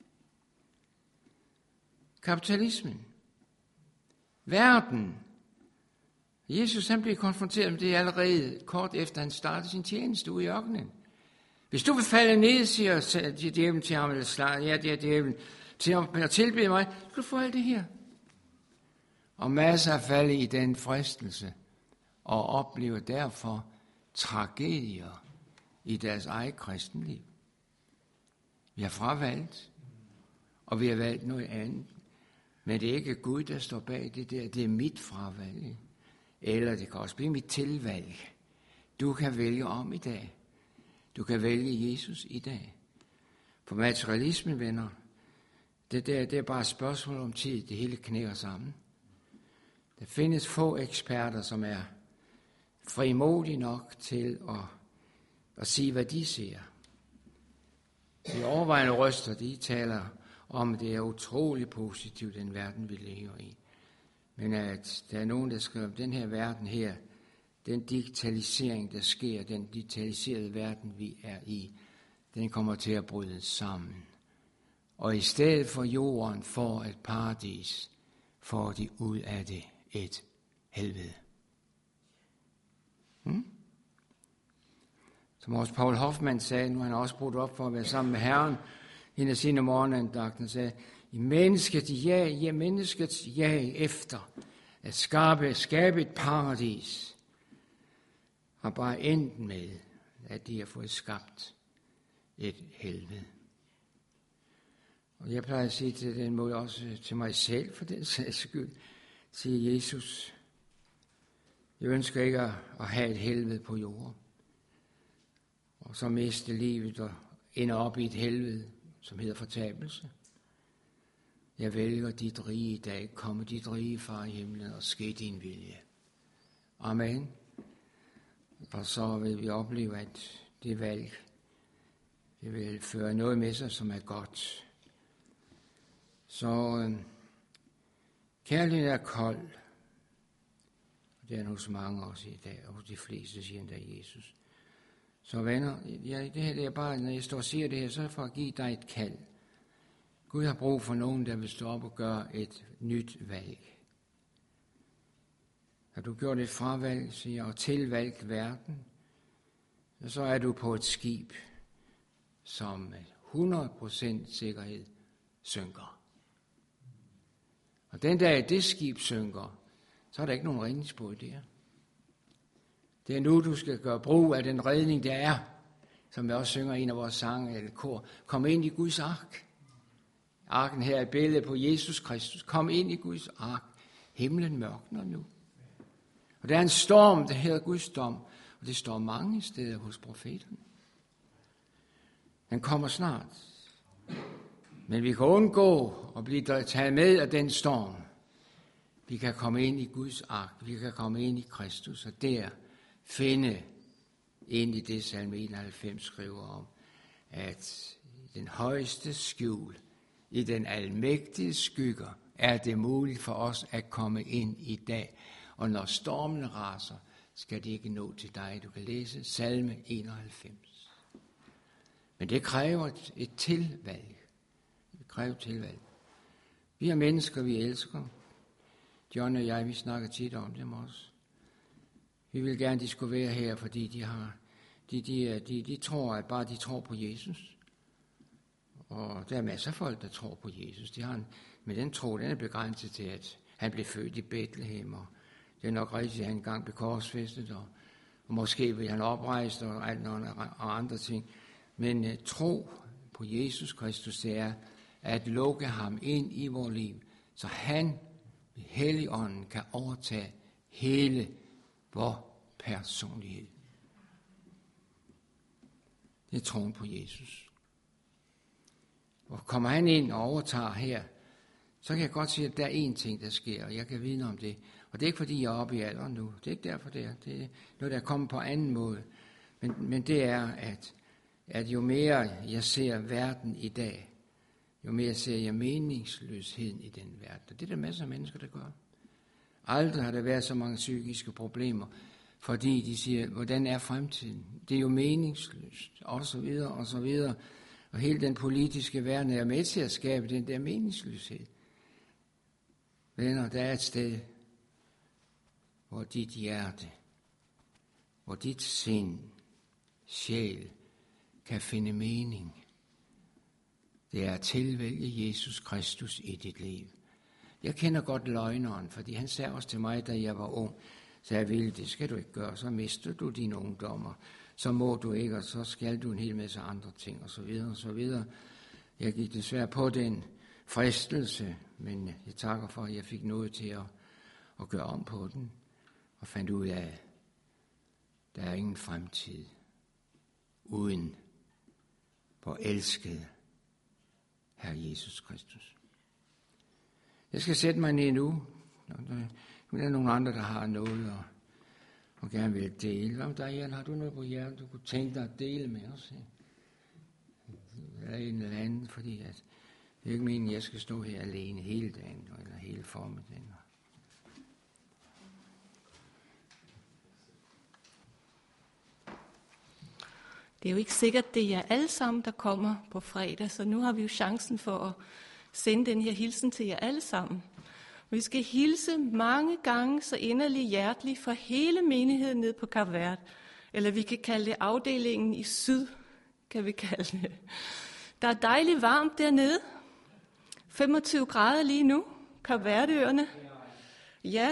Kapitalismen. Verden. Jesus han blev konfronteret med det allerede kort efter han startede sin tjeneste ude i ørkenen. Hvis du vil falde ned, siger djævlen til ham, eller slag, ja, det er djævlen, til at tilbede mig, så kan du få alt det her. Og masser af falde i den fristelse, og oplever derfor tragedier i deres eget kristenliv. Vi har fravalgt, og vi har valgt noget andet. Men det er ikke Gud, der står bag det der. Det er mit fravalg. Eller det kan også blive mit tilvalg. Du kan vælge om i dag. Du kan vælge Jesus i dag. For materialismen, venner, det, der, det er bare et spørgsmål om tid. Det hele knækker sammen. Der findes få eksperter, som er frimodige nok til at, at sige, hvad de ser. De overvejende røster, de taler om, det er utrolig positivt, den verden, vi lever i. Men at der er nogen, der skriver, den her verden her, den digitalisering, der sker, den digitaliserede verden, vi er i, den kommer til at bryde sammen. Og i stedet for jorden får et paradis, får de ud af det et helvede. Hmm? Som også Paul Hoffmann sagde, nu har han også brugt op for at være sammen med Herren, en af sine morgenandagten sagde, i menneskets jag, ja, menneskets jag efter at skabe, skabe et paradis, har bare endt med, at de har fået skabt et helvede. Og jeg plejer at sige til den måde også til mig selv, for den sags skyld, siger Jesus, jeg ønsker ikke at have et helvede på jorden, og så miste livet og ende op i et helvede, som hedder fortabelse. Jeg vælger dit rige i dag, komme dit rige, far i himlen, og ske din vilje. Amen. Og så vil vi opleve, at det valg, det vil føre noget med sig, som er godt. Så øh, kærligheden er kold. Det er hos mange også i dag, og hos de fleste siger endda Jesus. Så venner, ja, det her det er bare, når jeg står og siger det her, så er det for at give dig et kald. Gud har brug for nogen, der vil stå op og gøre et nyt valg. Har du gjort et fravalg, siger, og tilvalgt verden, så er du på et skib, som med hundrede procent sikkerhed synker. Og den dag det skib synker, så er der ikke nogen redningsbåd der. Det er nu, du skal gøre brug af den redning, der er, som vi også synger i en af vores sange eller kor. Kom ind i Guds ark. Arken her er et billede på Jesus Kristus. Kom ind i Guds ark. Himlen mørkner nu. Og der er en storm, der hedder Guds dom, og det står mange steder hos profeten. Den kommer snart. Men vi kan undgå at blive taget med af den storm. Vi kan komme ind i Guds ark. Vi kan komme ind i Kristus, og der finde ind i det, salme enoghalvfems skriver om, at den højeste skjul, i den almægtige skygger, er det muligt for os at komme ind i dag. Og når stormen raser, skal det ikke nå til dig. Du kan læse salme enoghalvfems. Men det kræver et tilvalg. Det kræver tilvalg. Vi er mennesker, vi elsker. John og jeg, vi snakker tit om dem også. Vi vil gerne, de skulle være her, fordi de har, de, de, de, de tror, at bare de tror på Jesus. Og der er masser af folk, der tror på Jesus. De har en, men den tro, den er begrænset til, at han blev født i Bethlehem, og det er nok rigtigt, at han engang blev korsfæstet, og, og måske vil han oprejst og, alt noget, og andre ting. Men uh, tro på Jesus Kristus, det er at lukke ham ind i vores liv, så han ved Helligånden kan overtage hele vores personlighed. Det er troen på Jesus. Og kommer han ind og overtager her, så kan jeg godt sige, at der er én ting, der sker, og jeg kan vidne om det. Og det er ikke, fordi jeg er oppe i alderen nu. Det er ikke derfor, det er. Det er noget, der er kommet på anden måde. Men, men det er, at, at jo mere jeg ser verden i dag, jo mere ser jeg meningsløsheden i den verden. Og det er der masser af mennesker, der gør. Aldrig har der været så mange psykiske problemer, fordi de siger, hvordan er fremtiden? Det er jo meningsløst, og så videre, og så videre. Og hele den politiske verden er med til at skabe den der meningsløshed. Venner, der er et sted, hvor dit hjerte, hvor dit sind, sjæl, kan finde mening. Det er at tilvælge Jesus Kristus i dit liv. Jeg kender godt løgneren, fordi han sagde også til mig, da jeg var ung, så jeg ville, det skal du ikke gøre, så mister du dine ungdommer, så må du ikke, og så skal du en hel masse andre ting, og så videre, og så videre. Jeg gik desværre på den fristelse, men jeg takker for, at jeg fik noget til at, at gøre om på den, og fandt ud af, at der er ingen fremtid uden vor elskede Herre Jesus Kristus. Jeg skal sætte mig ned nu. Nu er der nogle andre, der har noget og, og gerne vil dele. Hvad med dig, Jan? Har du noget på hjertet, du kunne tænke dig at dele med os? Eller en eller anden, fordi at det er ikke meningen, at jeg skal stå her alene hele dagen eller hele formiddagen. Det er jo ikke sikkert, det er jer alle sammen, der kommer på fredag, så nu har vi jo chancen for at sende den her hilsen til jer alle sammen. Vi skal hilse mange gange så inderligt hjerteligt fra hele menigheden ned på Kap Verde. Eller vi kan kalde det afdelingen i syd, kan vi kalde det. Der er dejligt varmt dernede. femogtyve grader lige nu. Kap Verdeøerne. Ja,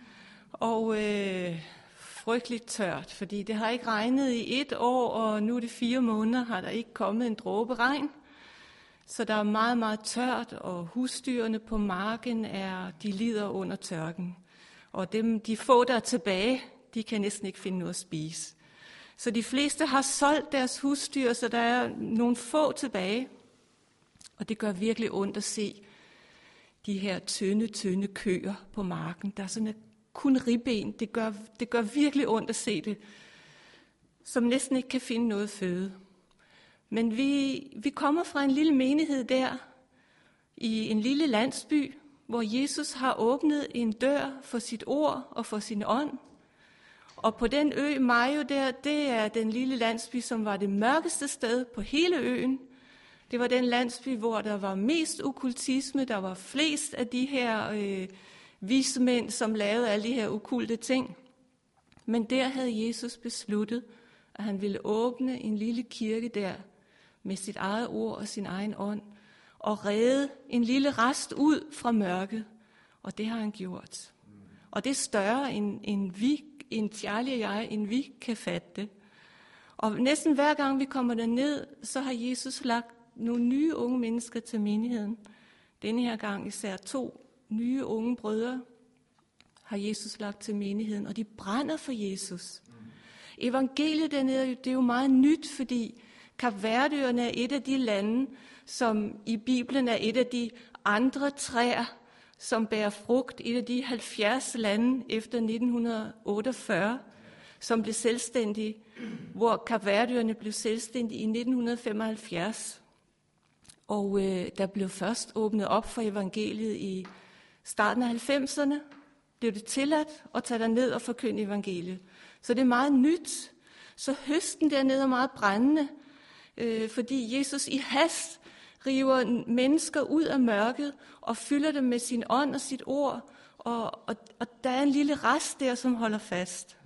og øh, frygteligt tørt, fordi det har ikke regnet i et år, og nu er det fire måneder, har der ikke kommet en dråbe regn. Så der er meget, meget tørt, og husdyrene på marken er, de lider under tørken. Og dem, de få, der er tilbage, de kan næsten ikke finde noget at spise. Så de fleste har solgt deres husdyr, så der er nogle få tilbage. Og det gør virkelig ondt at se de her tynde, tynde køer på marken. Der er sådan kun ribben. Det gør, det gør virkelig ondt at se det, som næsten ikke kan finde noget føde. Men vi, vi kommer fra en lille menighed der, i en lille landsby, hvor Jesus har åbnet en dør for sit ord og for sin ånd. Og på den ø, Majo der, det er den lille landsby, som var det mørkeste sted på hele øen. Det var den landsby, hvor der var mest okkultisme, der var flest af de her øh, vismænd, som lavede alle de her okkulte ting. Men der havde Jesus besluttet, at han ville åbne en lille kirke der, med sit eget ord og sin egen ånd, og redde en lille rest ud fra mørket. Og det har han gjort. Og det er større, end, end vi, end Charlie og jeg, end vi kan fatte det. Og næsten hver gang vi kommer derned, så har Jesus lagt nogle nye unge mennesker til menigheden. Denne her gang især to nye unge brødre har Jesus lagt til menigheden, og de brænder for Jesus. Evangeliet dernede, det er jo meget nyt, fordi Kap Verdeøerne er et af de lande, som i Bibelen er et af de andre træer, som bærer frugt. Et af de halvfjerds lande efter nitten otteogfyrre, som blev selvstændige, hvor Kap Verdeøerne blev selvstændige i nitten femoghalvfjerds. Og øh, der blev først åbnet op for evangeliet i starten af halvfemserne. Blev det tilladt at tage derned og forkynde evangeliet. Så det er meget nyt. Så høsten dernede er meget brændende, øh, fordi Jesus i hast river mennesker ud af mørket og fylder dem med sin ånd og sit ord. Og, og, og der er en lille rest der, som holder fast.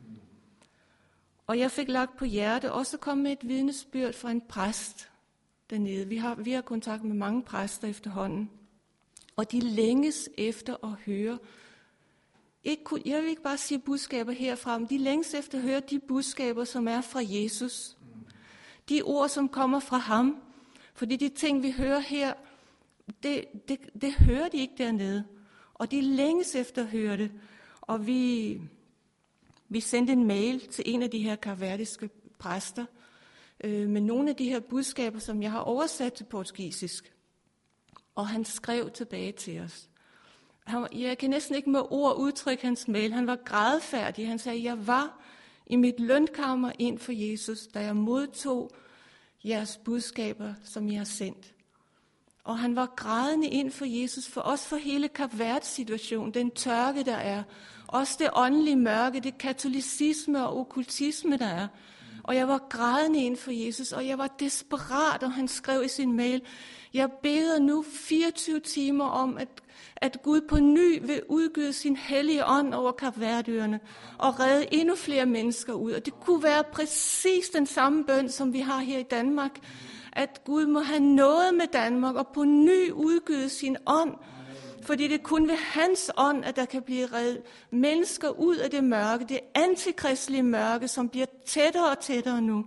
Og jeg fik lagt på hjerte også at komme med et vidnesbyrd fra en præst dernede. Vi har, vi har kontakt med mange præster efterhånden. Og de længes efter at høre. Ikke kun, jeg vil ikke bare sige budskaber herfra, men de længes efter at høre de budskaber, som er fra Jesus. De ord, som kommer fra ham. Fordi de ting, vi hører her, det, det, det hører de ikke dernede. Og de længes efter at høre det. Og vi, vi sendte en mail til en af de her kapverdiske præster, øh, med nogle af de her budskaber, som jeg har oversat til portugisisk. Og han skrev tilbage til os. Han, jeg kan næsten ikke med ord udtrykke hans mail. Han var grædefærdig. Han sagde, jeg var i mit lønkammer ind for Jesus, da jeg modtog jeres budskaber, som jeg har sendt. Og han var grædende ind for Jesus, for os for hele Kap Verdes situation, den tørke, der er. Også det åndelige mørke, det katolicisme og okkultisme, der er. Og jeg var grædende ind for Jesus, og jeg var desperat, og han skrev i sin mail, jeg beder nu fireogtyve timer om, at, at Gud på ny vil udgyde sin hellige ånd over Kap Verdeøerne og redde endnu flere mennesker ud. Og det kunne være præcis den samme bøn, som vi har her i Danmark, at Gud må have noget med Danmark og på ny udgyde sin ånd, fordi det er kun ved hans ånd, at der kan blive reddet mennesker ud af det mørke, det antikristelige mørke, som bliver tættere og tættere nu.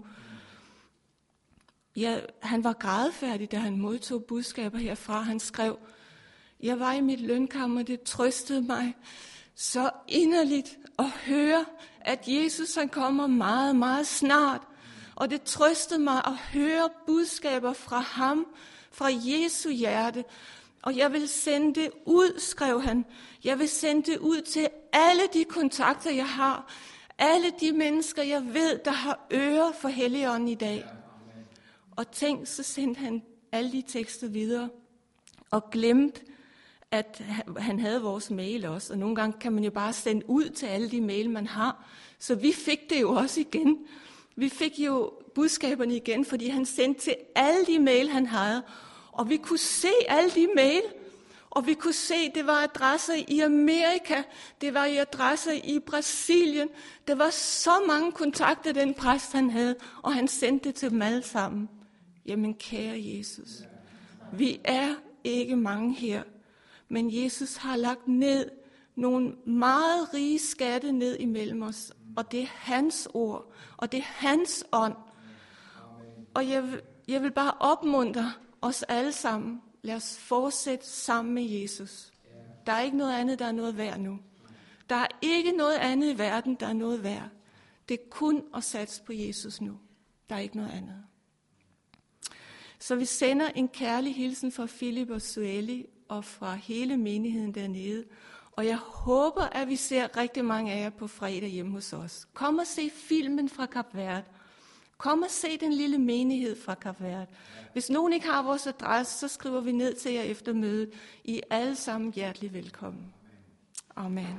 Ja, han var grædefærdig, da han modtog budskaber herfra. Han skrev, jeg var i mit lønkammer, det trøstede mig så inderligt at høre, at Jesus han kommer meget, meget snart. Og det trøstede mig at høre budskaber fra ham, fra Jesu hjerte. Og jeg vil sende det ud, skrev han. Jeg vil sende det ud til alle de kontakter, jeg har. Alle de mennesker, jeg ved, der har ører for Helligånden i dag. Og tænk, så sendte han alle de tekster videre. Og glemte, at han havde vores mail også. Og nogle gange kan man jo bare sende ud til alle de mail, man har. Så vi fik det jo også igen. Vi fik jo budskaberne igen, fordi han sendte til alle de mail, han havde. Og vi kunne se alle de mail. Og vi kunne se, det var adresser i Amerika, det var i adresser i Brasilien. Der var så mange kontakter, den præst han havde, og han sendte det til dem alle sammen. Jamen kære Jesus, vi er ikke mange her, men Jesus har lagt ned nogle meget rige skatte ned imellem os, og det er hans ord, og det er hans ånd. Og jeg vil, jeg vil bare opmuntre os alle sammen. Lad os fortsætte sammen med Jesus. Der er ikke noget andet, der er noget værd nu. Der er ikke noget andet i verden, der er noget værd. Det er kun at satse på Jesus nu. Der er ikke noget andet. Så vi sender en kærlig hilsen fra Philip og Sueli og fra hele menigheden dernede. Og jeg håber, at vi ser rigtig mange af jer på fredag hjemme hos os. Kom og se filmen fra Kap Verde. Kom og se den lille menighed fra Kap Verde. Hvis nogen ikke har vores adresse, så skriver vi ned til jer efter mødet. I er alle sammen hjertelig velkommen. Amen.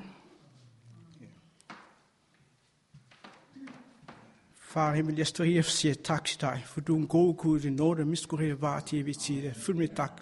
Far himmel, jeg står her og siger tak til dig, for du er en god Gud, det er noget, der miskurerer var til evig tid. Følg med tak,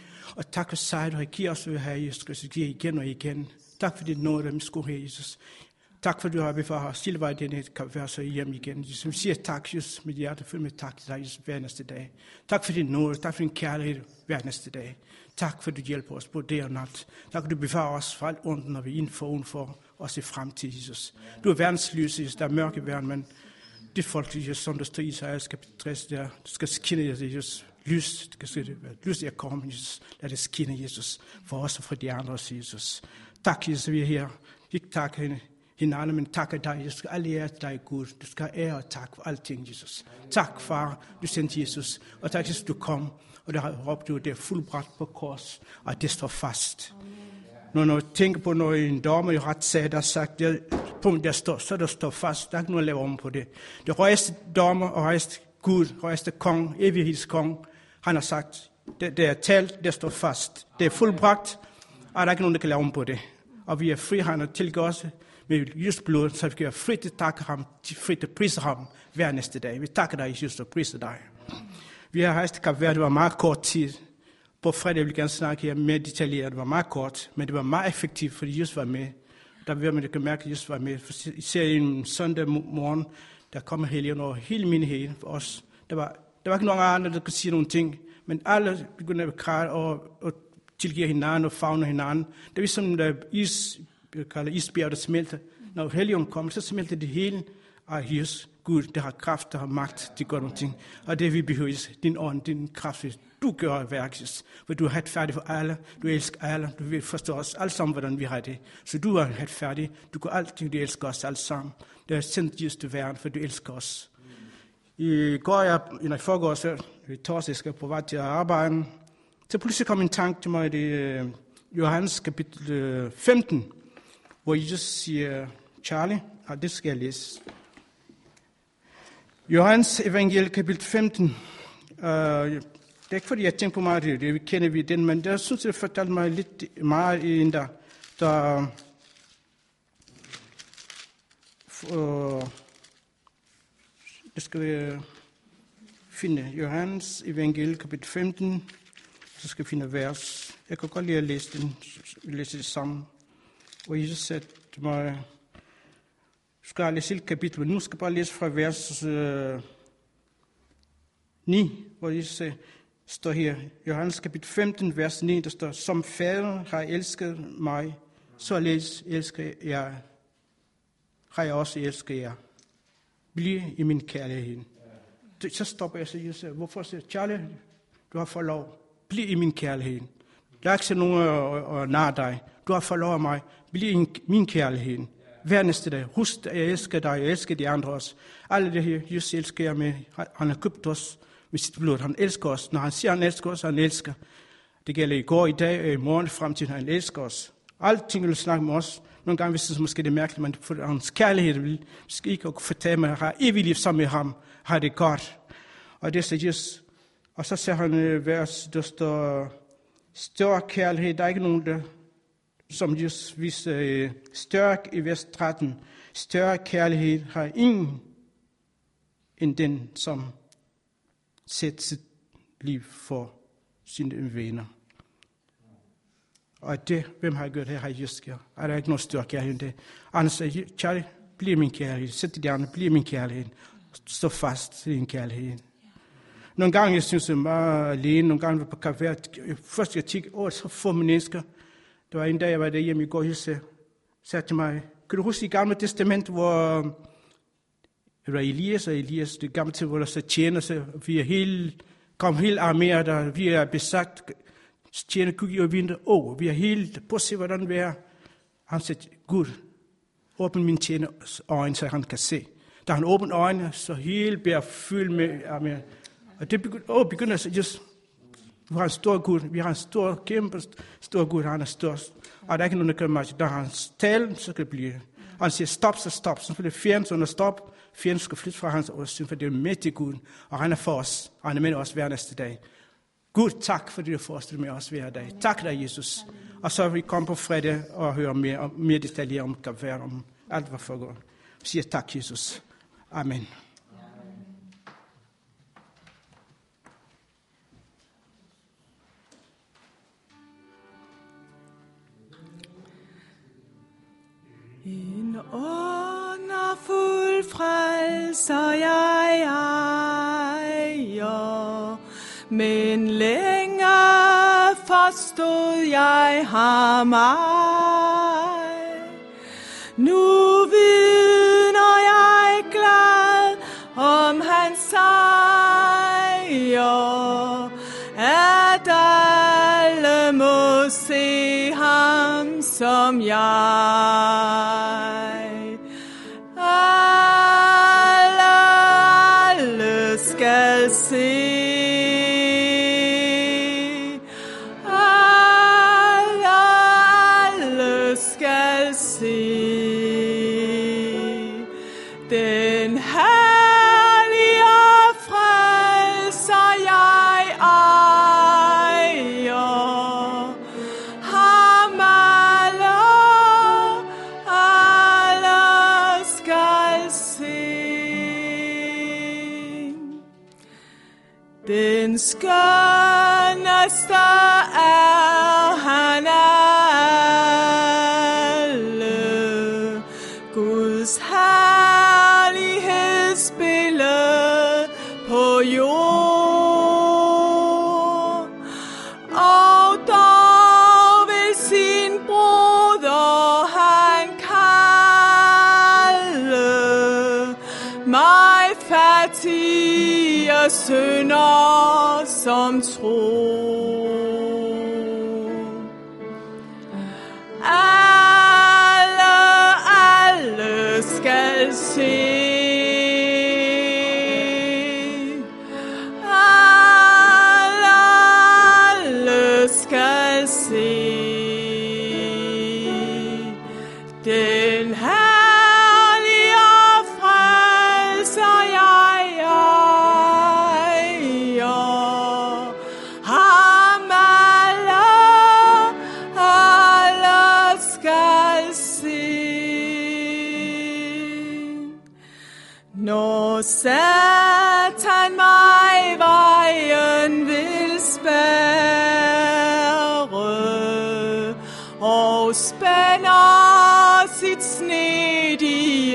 og tak for sig, du har givet os, her i Jesus Kristus, giver igen og igen. Tak for det noget, der miskurerer, Jesus. Tak for, at du har bevaret Silvej, den kan være så hjem igen. Jesus, vi siger tak, Jesus, med hjertet. Følg med tak til dig, Jesus, hver næste dag. Tak for din nåde, tak for din kærlighed hver næste dag. Tak for, at du hjælper os både dag og nat. Tak for, at du bevarer os fra alt ondt, når vi er inden for udenfor, og i fremtid, Jesus. Du er verdens lys, Jesus, der er mørke i verden, men dit folk, Jesus, som der står i Israel, skal bedres der. Du skal skinne, Jesus. Lys, det skal lys, jeg kommer, Jesus. Lad det skinne, Jesus, for os og for de andre, Jesus. Tak, Jesus, vi er her. Ikke tak hinanden, men tak af dig. Jeg skal alle ære dig, Gud. Du skal ære og tak for alting, Jesus. Tak, far, du sendte Jesus. Og tak, Jesus, du kom. Og der har råbt du, det er fuldbragt på kors. Og det står fast. Når, når jeg tænker på, når en dommer i retssag, der har sagt, det punkt, der står, så der står fast. Der er ikke noget at lave om på det. Det højeste dommer og højeste Gud, højeste kong, evighedskong, han har sagt, det, det er talt, det står fast. Det er fuldbragt, og der er ikke nogen, der kan lave om på det. Og vi er fri, han har tilgivet os med just blod, så vi kan være fri til at takke ham, fri til at prise ham hver næste dag. Vi takker dig, Jesus, og priser dig. Vi har rejst til Kap Verde, det var meget kort tid. På fredag vil jeg gerne snakke her mere detaljeret. Det var meget kort, men det var meget effektivt, fordi Jesus var med. Der vil man kan mærke, at Jesus var med. Især en søndag morgen, der kom Helligånden over hele menigheden for os. Der var, der var ikke nogen andre, der kunne sige nogle ting, men alle begyndte at græde og, og tilgive hinanden og favne hinanden. Det var som der is, kalder isbjerg, der smelter. Når Helligånden kom, så smelter det hele af Jesus. Gud, der har kraft, der har magt, de gør nogle ting. Og det vi behøver, din ånd, din kraft, du gør værkes. For du er helt færdig for alle, du elsker alle, du vil forstå os alle sammen, hvordan vi har det. Så du er helt færdig, du gør alt, du elsker os alle sammen. Det er sendt Jesus til verden, for du elsker os. I går, jeg, i forgår, så i torsdag, skal på vej til at arbejde. Så pludselig kom en tanke til mig, det er Johannes kapitel femten, hvor Jesus siger, Charlie, og det skal jeg læse. Johannes evangeliet kapitel femten. Uh, det er ikke fordi, jeg tænker på meget det, det kender vi den, men jeg synes, det fortalte mig lidt meget i der, der uh, det skal vi finde Johannes evangeliet kapitel femten, så skal vi finde vers. Jeg kan godt lide at læse den, læse det sammen. Og Jesus sagde til mig, du skal læse hele kapitlet, men nu skal jeg bare læse fra vers øh, ni, hvor Jesus øh, står her. Johannes kapitel femten, vers ni, der står, som fader har elsket mig, således elsker jeg, har jeg også elsket jer. Bliv i min kærlighed. Så stopper jeg og siger, hvorfor siger Charlie, du har fået lov. Bliv i min kærlighed. Der er ikke nogen at, at narre dig. Du har fået lov af mig. Bliv i min kærlighed. Hver næste dag. Husk, jeg elsker dig, jeg elsker de andre også. Alle det her, Jesus elsker jeg med. Han har købt os med sit blod. Han elsker os. Når han siger, han elsker os, han elsker. Det gælder i går, i dag, og i morgen, i fremtiden. Han elsker os. Alting vil snakke med os. Nogle gange hvis det måske det er mærkeligt, men for hans kærlighed vil skal ikke fortælle mig, at har evigt liv sammen med ham. Har det godt. Og det siger Jesus. Og så siger han vers, der står, større kærlighed. Der er ikke nogen, der som Jesus viser større i vers tretten. Større kærlighed har ingen end den, som sætter sit liv for sine venner. Og det, hvem har gjort det, har just gjort. Er der ikke noget større kærlighed end det? Anders siger, Charlie, bliv min kærlighed. Sæt dit hjerne, bliv min kærlighed. Stå fast i din kærlighed. Nogle gange, jeg synes, jeg var alene. Nogle gange, jeg var på café. Først jeg tænkte, åh, så få mennesker. Der var en dag, jeg var derhjemme i går, og jeg sagde til mig, kan du huske i Gamle Testament, hvor det var Elias og Elias, det gamle til, hvor der så tjener sig, vi er helt, kom helt armeret, der vi er besat, tjener kugge og vinter, åh, vi er helt, prøv at se, hvordan vi er. Han sagde, Gud, åbn min tjeners øjne, så han kan se. Da han åbner øjnene, så helt bliver fyldt med armeret. Og det begynder, åh, begynder så just, vi har en stor Gud, vi har en stor, kæmpe stor Gud, han er størst. Og der er ikke nogen, der kan matche. Da han taler, så kan det blive. Og han siger, stop, så stop. Så bliver fjern, så når stop, fjern skal flytte fra hans årsyn, for det er med til Gud. Og han er for os, og han er med os hver næste dag. Gud, tak, fordi du forestiller med os hver dag. Tak dig, Jesus. Og så vil vi komme på fredag og høre mere, mere detaljer om Kap Verde, om alt, hvad foregår. Vi siger tak, Jesus. Amen. En underfuld frelser jeg ejer, men længe forstod jeg ham ej. Nu vidner jeg glad om hans sejr, at alle må se ham som jeg. Alle, alle skal se. Alle, alle skal se. Den herlige frelser jeg ejer. Ham alle, alle skal se. Den skønneste er han alle. Guds herlighedsbillede på jord. Og dog vil sin broder han kalde mig fattige synder som tro. Alle, alle skal se. Alle, alle skal se. Den herlige frelser jeg ejer. Ham alle, alle skal se. Når Satan mig vejen vil spærre og spænder sit snedige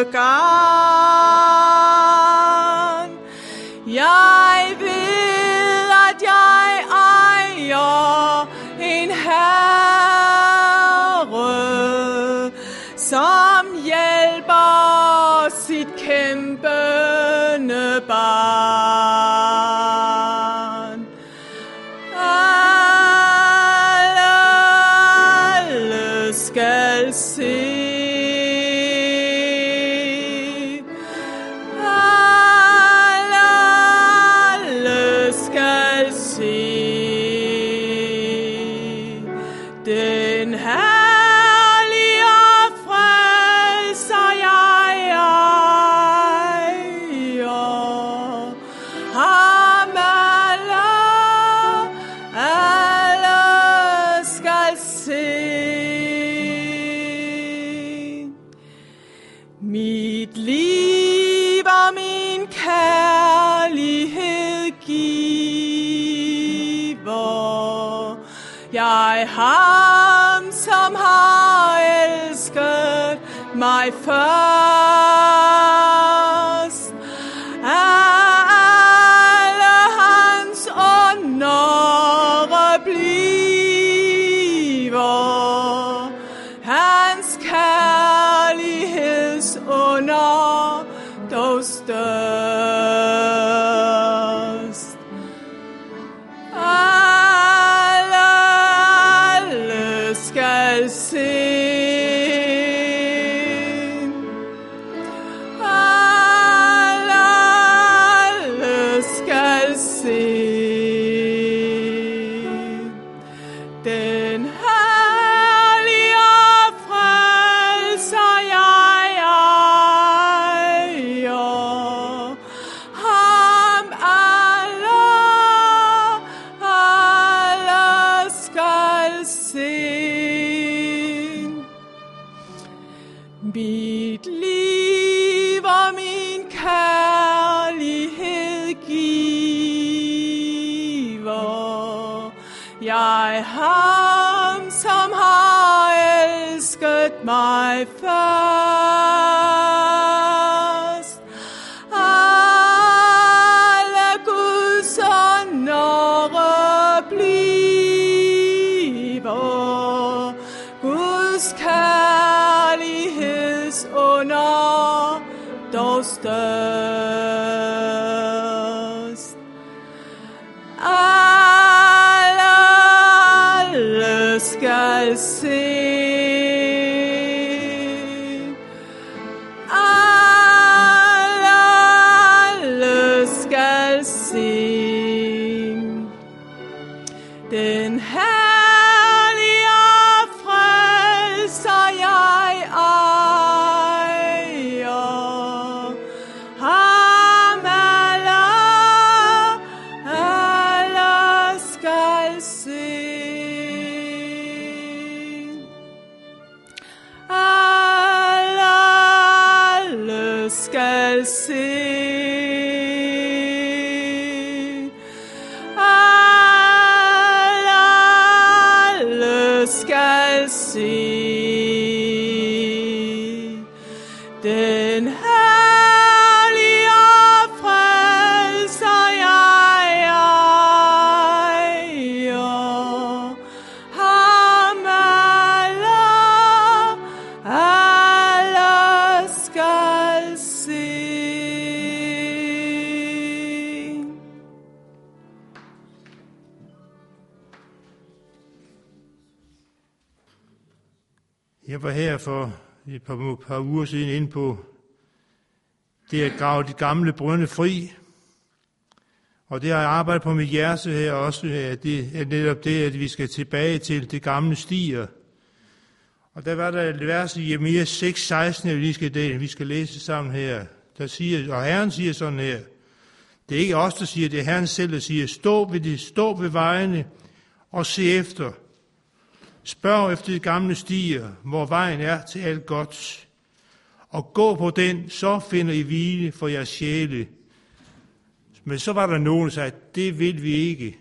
garn, jeg ved, at jeg ejer en herre, som hjælper sit kæmpende barn. Alle, alle skal se. Alle, alle skal se. Den herlige frelser jeg ejer. Ham alle, alle skal se. Mit liv og min kærlighed giv. Jeg ham, som har elsket mig først. Alle hans under bliver hans kærligheds under dog størst. Alle, alle skal se. Alle, alle skal se. Den herlige frelser jeg ejer. Ham alle, alle skal se. Mit liv og min kærlighed giver jeg ham, som har elsket mig først. Alle Guds ånder bliver Guds kærligheds under dog størst. Alle, alle skal se. Alle, alle skal se. Den herlige frelser jeg ejer. Ham alle, alle skal se. Alle, alle skal se. Alle, alle skal se. Den herlige frelser jeg ejer. Ham alle, alle skal se. Jeg var her for et par, par uger siden inde på det at grave de gamle brønde fri. Og det har jeg arbejdet på mit hjerte her også, at det er netop det, at vi skal tilbage til det gamle stier. Og der var der et vers i Jeremia seks seksten, vi skal, det, vi skal læse sammen her. Der siger, og Herren siger sådan her, det er ikke os, der siger, det er Herren selv, der siger, stå ved, det, stå ved vejene og se efter. Spørg efter de gamle stier, hvor vejen er til alt godt. Og gå på den, så finder I hvile for jeres sjæle. Men så var der nogen, der sagde, det vil vi ikke.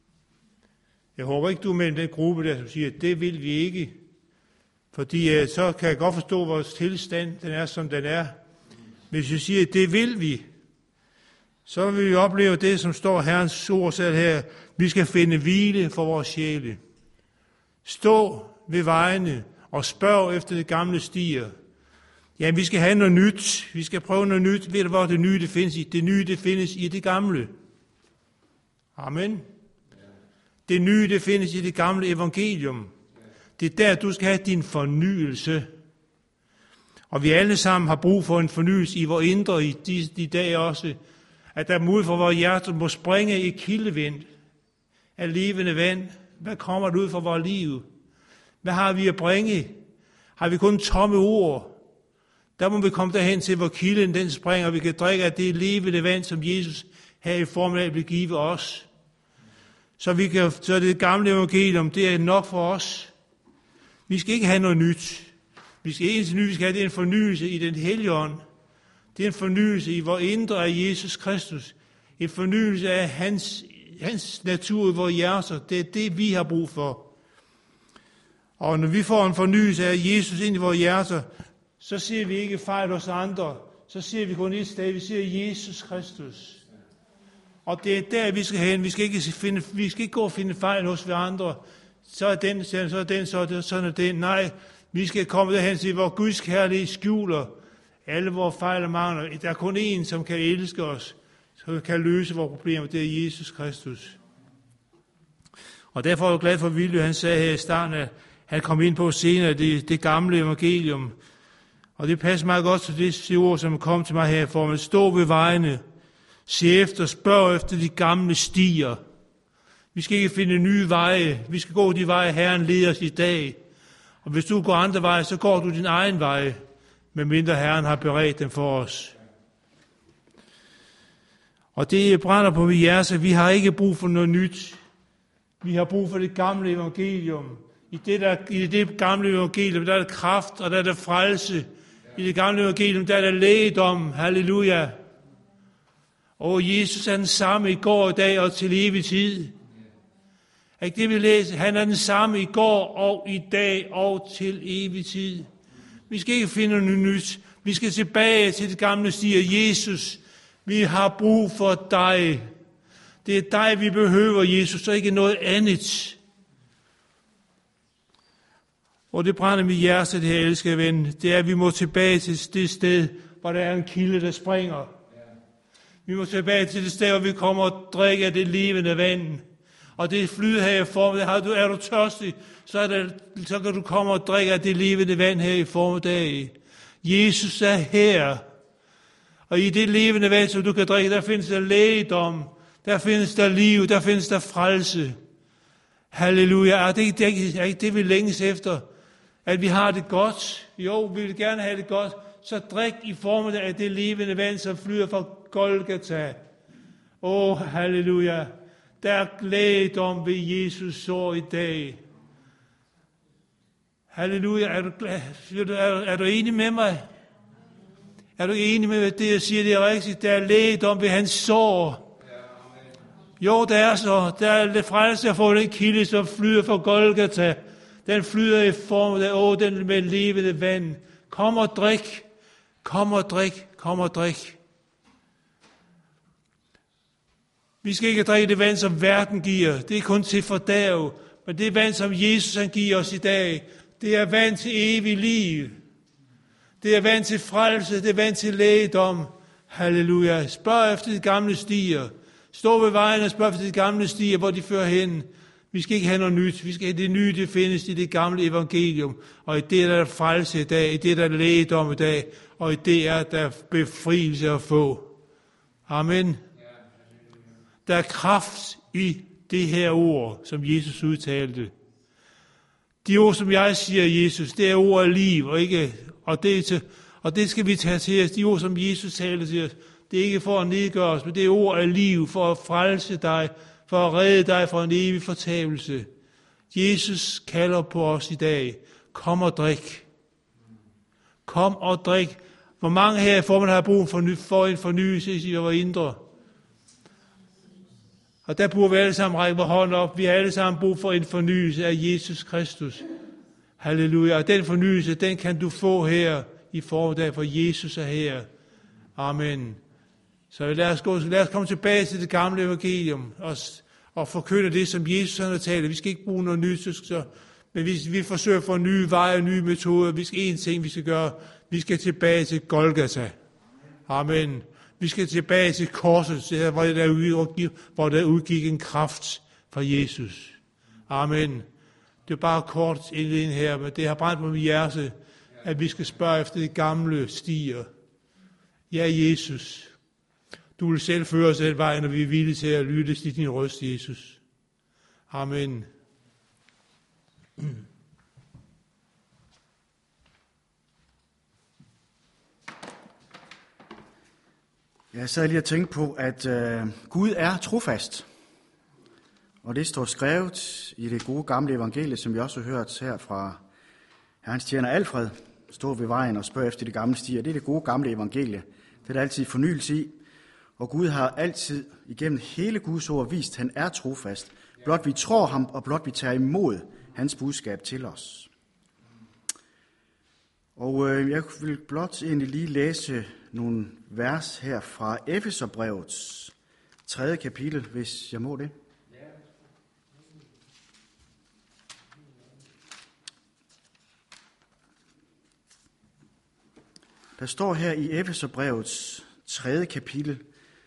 Jeg håber ikke, du er med i den gruppe der, som siger, det vil vi ikke. Fordi så kan jeg godt forstå, at vores tilstand den er, som den er. Hvis vi siger, det vil vi, så vil vi opleve det, som står Herrens ord selv her. Vi skal finde hvile for vores sjæle. Stå ved vejene og spørg efter det gamle stier. Ja, vi skal have noget nyt. Vi skal prøve noget nyt. Ved du, hvor det nye det findes i? Det nye det findes i det gamle. Amen. Det nye det findes i det gamle evangelium. Det er der, du skal have din fornyelse. Og vi alle sammen har brug for en fornyelse i vores indre i de, de dage også. At der mod for vores hjerter må springe i kildevind af levende vand. Hvad kommer der ud fra vores liv? Hvad har vi at bringe? Har vi kun tomme ord? Der må vi komme derhen til, hvor kilden den springer, og vi kan drikke af det levende vand, som Jesus her i formiddag vil give os. Så, vi kan, så det gamle evangelium, det er nok for os. Vi skal ikke have noget nyt. Vi skal eneste nyt, vi skal have, det er en fornyelse i den hellige ånd. Det er en fornyelse i vores indre af Jesus Kristus. En fornyelse af hans, hans natur i vores hjerter. Det er det, vi har brug for. Og når vi får en fornyelse af Jesus ind i vores hjerter, så siger vi ikke fejl hos andre. Så siger vi kun et sted, vi siger Jesus Kristus. Og det er der, vi skal hen. Vi skal ikke, finde, vi skal ikke gå og finde fejl hos andre. Så er den, så er den, så er det, sådan er det. Nej, vi skal komme derhen til, hvor Guds kærlighed skjuler alle vores fejl og mangler. Der er kun én, som kan elske os, som kan løse vores problemer. Det er Jesus Kristus. Og derfor er jeg glad for, at Villy, han sagde her i starten, at han kom ind på senere det, det gamle evangelium. Og det passer meget godt til det ord, som kom til mig her, for man stå ved vejene, se efter, spørg efter de gamle stier. Vi skal ikke finde nye veje. Vi skal gå de veje, Herren leder os i dag. Og hvis du går andre veje, så går du din egen vej, medmindre Herren har beredt dem for os. Og det brænder på mit hjerte. Vi har ikke brug for noget nyt. Vi har brug for det gamle evangelium. I det, der, i det gamle evangelium, der er der kraft, og der er der frelse. I det gamle evangelium, der er der lægedom. Halleluja. Og Jesus er den samme i går, i dag og til evig tid. Er ikke det, vi læser? Han er den samme i går og i dag og til evig tid. Vi skal ikke finde noget nyt. Vi skal tilbage til det gamle stier. Jesus, vi har brug for dig. Det er dig, vi behøver, Jesus, og ikke noget andet. Og det brænder mit hjerte, det her elskede ven. Det er, at vi må tilbage til det sted, hvor der er en kilde, der springer. Vi må tilbage til det sted, hvor vi kommer og drikker af det levende vand. Og det flyder her i formiddag. Er du tørstig, så, er der, så kan du komme og drikke af det levende vand her i formiddag. Jesus er her. Og i det levende vand, som du kan drikke, der findes der lægedom. Der findes der liv. Der findes der frelse. Halleluja. Er det ikke det, er ikke det, vi længes efter? At vi har det godt? Jo, vi vil gerne have det godt. Så drik i formiddag af det levende vand, som flyder fra Golgata. Åh, oh, halleluja. Der er glædedom ved Jesus sår i dag. Halleluja. Er du, glad? Er, er du enig med mig? Er du enig med det, jeg siger, det er rigtigt? Der er glædedom ved hans sår. Jo, der er så. Der er frelse for den kilde, som flyder fra Golgata. Den flyder i form af, åh, den med levende vand. Kom og drik. Kom og drik. Kom og drik. Vi skal ikke drikke det vand, som verden giver. Det er kun til fordærv. Men det vand, som Jesus han giver os i dag, det er vand til evig liv. Det er vand til frelse. Det er vand til lægedom. Halleluja. Spørg efter de gamle stier. Stå ved vejen og spørg efter de gamle stier, hvor de fører hen. Vi skal ikke have noget nyt. Vi skal have det nye, det findes i det gamle evangelium. Og i det, der er frelse i dag. I det, der er lægedom i dag. Og i det, er der befrielse at få. Amen. Der er kraft i det her ord, som Jesus udtalte. De ord, som jeg siger, Jesus, det er ord af liv, og, ikke, og, det, til, og det skal vi tage til os. De ord, som Jesus talte til os, det er ikke for at nedgøre os, men det er ord af liv, for at frelse dig, for at redde dig fra en evig fortabelse. Jesus kalder på os i dag. Kom og drik. Kom og drik. Hvor mange her i formiddag har brug for en fornyelse i vores indre? Og der burde vi alle sammen række vores hånd op. Vi har alle sammen brug for en fornyelse af Jesus Kristus. Halleluja. Og den fornyelse, den kan du få her i formiddag, for Jesus er her. Amen. Så lad os, gå, lad os komme tilbage til det gamle evangelium og, og forkynde det, som Jesus har talt. Vi skal ikke bruge noget nyt, så, men vi, vi forsøger at få nye veje og nye metoder. Vi skal en ting, vi skal gøre. Vi skal tilbage til Golgata. Amen. Vi skal tilbage til korset, hvor der udgik, hvor der udgik en kraft fra Jesus. Amen. Det er bare kort indledning her, men det har brændt på mit hjerte, at vi skal spørge efter de gamle stier. Ja, Jesus. Du vil selv føre os den vej, når vi er villige til at lytte til din røst, Jesus. Amen. Jeg sad lige og tænkte på, at øh, Gud er trofast. Og det står skrevet i det gode gamle evangelie, som vi også har hørt her fra Herrens tjener Alfred. Stå ved vejen og spørg efter de gamle stier. Det er det gode gamle evangelie. Det er der altid fornyelse i. Og Gud har altid igennem hele Guds ord vist, at han er trofast. Blot vi tror ham, og blot vi tager imod hans budskab til os. Og øh, jeg vil blot egentlig lige læse nogle vers her fra Efeserbrevets tredje kapitel, hvis jeg må det. Der står her i Efeserbrevets tredje kapitel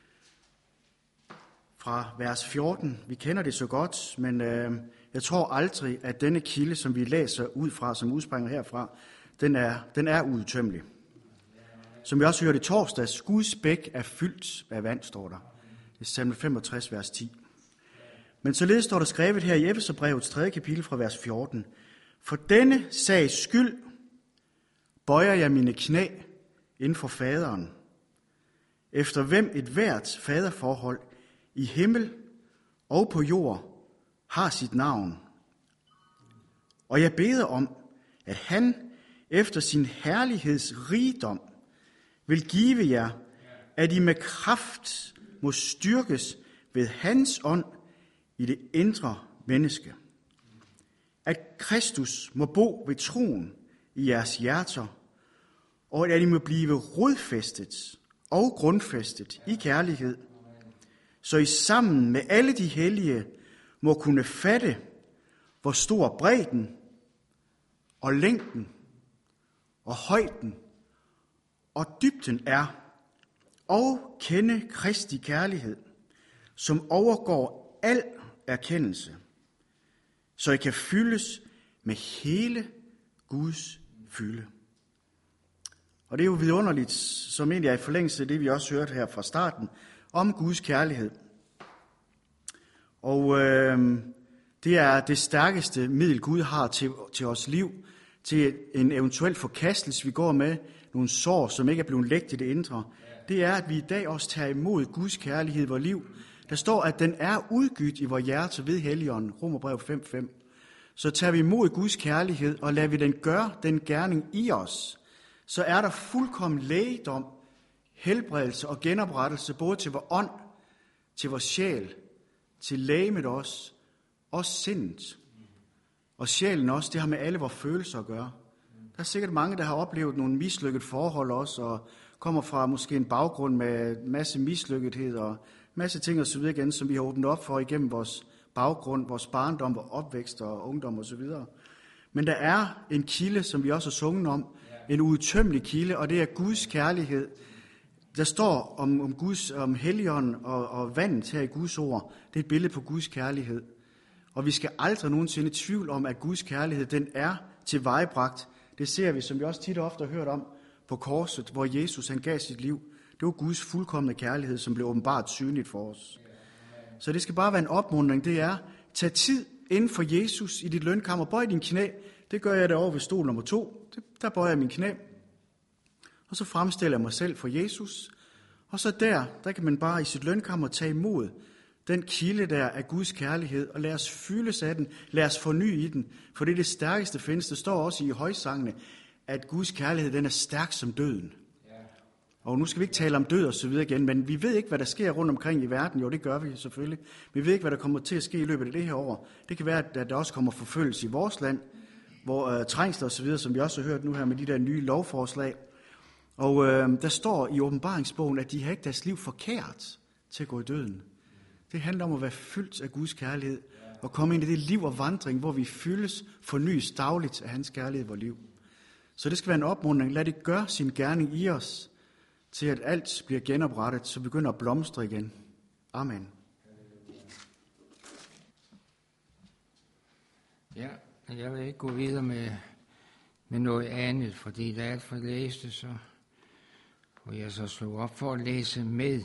fra vers fjorten. Vi kender det så godt, men øh, jeg tror aldrig, at denne kilde, som vi læser ud fra, som udspringer herfra, den er, den er uudtømmelig. Som vi også hørte i torsdags, Guds bæk er fyldt af vand, står der. Det er salme femogtres, vers ti. Men således står der skrevet her i Efeserbrevets tredje kapitel fra vers fjorten. For denne sags skyld bøjer jeg mine knæ inden for faderen, efter hvem et hvert faderforhold i himmel og på jord har sit navn. Og jeg beder om, at han efter sin herligheds rigdom vil give jer, at I med kraft må styrkes ved hans ånd i det indre menneske. At Kristus må bo ved troen i jeres hjerter, og at I må blive rodfæstet og grundfæstet i kærlighed, så I sammen med alle de hellige må kunne fatte, hvor stor bredden og længden og højden og dybden er, og kende Kristi kærlighed, som overgår al erkendelse, så I kan fyldes med hele Guds fylde. Og det er jo vidunderligt, som egentlig er i forlængelse af det, vi også hørte her fra starten, om Guds kærlighed. Og øh, det er det stærkeste middel, Gud har til, til vores liv, til en eventuel forkastelse, vi går med, nogle sår, som ikke er blevet lægt i det indre. Det er, at vi i dag også tager imod Guds kærlighed i vores liv. Der står, at den er udgydt i vores hjerte ved Helligånden, Romerbrev fem fem. Så tager vi imod Guds kærlighed, og lader vi den gøre den gerning i os, så er der fuldkommen lægedom, helbredelse og genoprettelse, både til vores ånd, til vores sjæl, til lægemet også, også sindet. Og sjælen også, det har med alle vores følelser at gøre. Der er sikkert mange, der har oplevet nogle mislykket forhold også, og kommer fra måske en baggrund med masse mislykkethed og masse ting og så videre igen, som vi har åbnet op for igennem vores baggrund, vores barndom og opvækst og ungdom og så videre. Men der er en kilde, som vi også har sunget om, en uudtømmelig kilde, og det er Guds kærlighed. Der står om, om Guds, om Helligånden og, og vandet her i Guds ord. Det er et billede på Guds kærlighed. Og vi skal aldrig nogensinde tvivl om, at Guds kærlighed, den er tilvejebragt. Det ser vi, som vi også tit og ofte har hørt om, på korset, hvor Jesus han gav sit liv. Det var Guds fuldkomne kærlighed, som blev åbenbart synligt for os. Så det skal bare være en opmuntring. Det er, tag tid inden for Jesus i dit lønkammer. Bøj din knæ. Det gør jeg derovre ved stol nummer to. Der bøjer jeg min knæ. Og så fremstiller jeg mig selv for Jesus. Og så der, der kan man bare i sit lønkammer tage imod den kilde der af Guds kærlighed, og lad os fyldes af den, lad os forny i den, for det er det stærkeste findes. Det står også i højsangene, at Guds kærlighed, den er stærk som døden. Og nu skal vi ikke tale om død og så videre igen, men vi ved ikke, hvad der sker rundt omkring i verden. Jo, det gør vi selvfølgelig. Vi ved ikke, hvad der kommer til at ske i løbet af det her år. Det kan være, at der også kommer forfølgelse i vores land, hvor uh, trængsler og så videre, som vi også har hørt nu her med de der nye lovforslag. Og uh, der står i åbenbaringsbogen, at de har ikke deres liv forkert til at gå i døden. Det handler om at være fyldt af Guds kærlighed, og komme ind i det liv og vandring, hvor vi fyldes fornyes dagligt af hans kærlighed i vores liv. Så det skal være en opmuntring. Lad det gøre sin gerning i os, til at alt bliver genoprettet, så begynder at blomstre igen. Amen. Ja, jeg vil ikke gå videre med, med noget andet, fordi der er alt for læste, så og jeg så slog op for at læse med.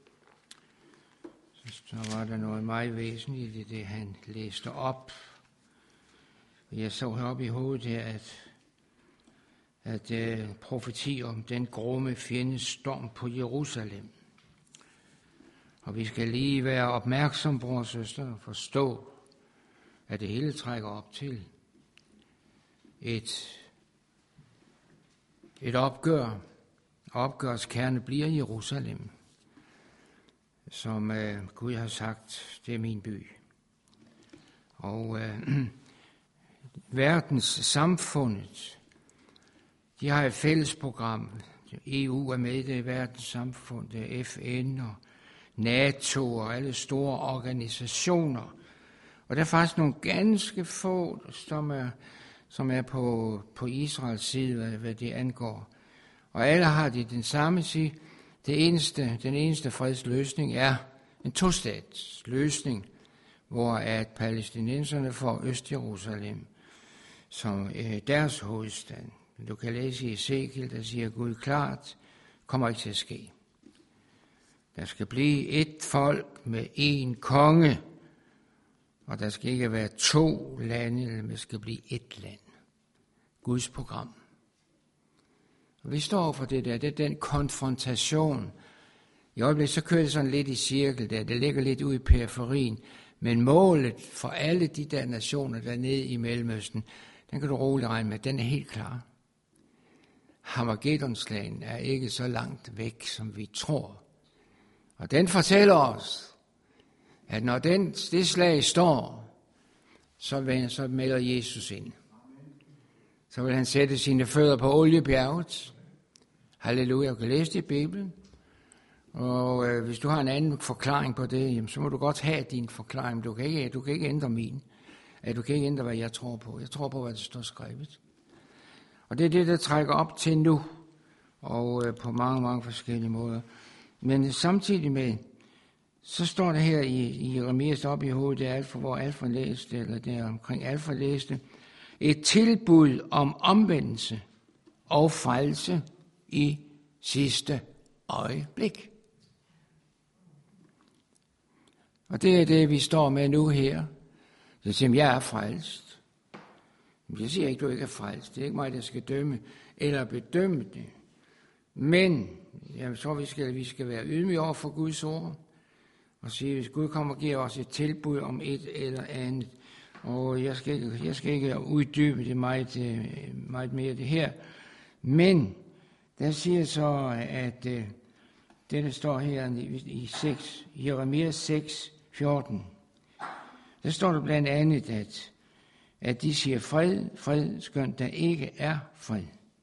Så var der noget meget væsentligt i det, han læste op. Jeg så heroppe i hovedet her, at at uh, profeti om den grumme fjendes storm på Jerusalem. Og vi skal lige være opmærksom, bror og søster, og forstå, at det hele trækker op til et, et opgør. Opgørets kerne bliver Jerusalem, som uh, Gud har sagt, det er min by. Og uh, verdens samfundet, De har et fælles program. E U er med i det verdenssamfund, det er F N og NATO og alle store organisationer. Og der er faktisk nogle ganske få, som er, som er på, på Israels side, hvad, hvad det angår. Og alle har de den samme sige, det eneste, den eneste fredsløsning er en tostats løsning, hvor at palæstinenserne får Øst-Jerusalem som øh, deres hovedstad. Du kan læse i Ezekiel, der siger Gud klart, kommer ikke til at ske. Der skal blive et folk med én konge, og der skal ikke være to lande, men der skal blive ét land. Guds program. Og vi står for det der, det er den konfrontation. I øjeblikket så kører det sådan lidt i cirkel der, det ligger lidt ude i periferien, men målet for alle de der nationer dernede i Mellemøsten, den kan du roligt regne med, den er helt klar. Hamagedonslagen er ikke så langt væk, som vi tror. Og den fortæller os, at når den, det slag står, så, så melder Jesus ind. Så vil han sætte sine fødder på oliebjerget. Halleluja, du kan læse det i Bibelen. Og øh, hvis du har en anden forklaring på det, jamen, så må du godt have din forklaring. Du kan ikke, du kan ikke ændre min. Du kan ikke ændre, hvad jeg tror på. Jeg tror på, hvad der står skrevet. Og det er det, der trækker op til nu. Og øh, på mange, mange forskellige måder. Men samtidig med, så står der her i, i Jeremias op i hovedet, det er Alfa, hvor Alfa læste, eller der omkring Alfa læste, et tilbud om omvendelse og frelse i sidste øjeblik. Og det er det, vi står med nu her. Så siger jeg, jeg er frelst. Men jeg siger ikke, du ikke er frelst. Det er ikke mig, der skal dømme eller bedømme det. Men jeg tror, vi skal, vi skal være ydmyge over for Guds ord. Og sige, hvis Gud kommer og giver os et tilbud om et eller andet. Og jeg skal ikke, jeg skal ikke uddybe det meget, meget mere det her. Men der siger så, at uh, det, der står her i, i seks, Jeremias seks, fjorten, der står der blandt andet, at, at de siger fred, fred, skønt der ikke er fred.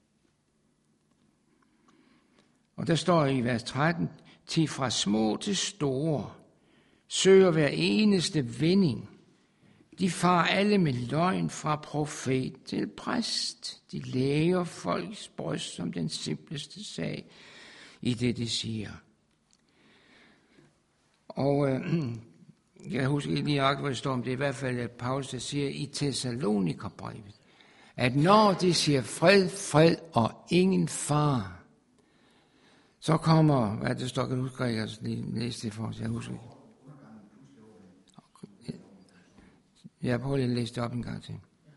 Og der står i vers tretten, til fra små til store, søger hver eneste vinding. De farer alle med løgn fra profet til præst. De læger folks bryst som den simpleste sag i det, de siger. Og øh, jeg husker ikke lige nøjagtigt, hvor det står om det, i hvert fald at Paulus der siger i Thessalonikerbrevet, at når de siger fred, fred og ingen fare, så kommer, hvad det står, kan du huske, jeg lige læse det for os, jeg husker ikke. Jeg prøver lige at læse det op en gang til.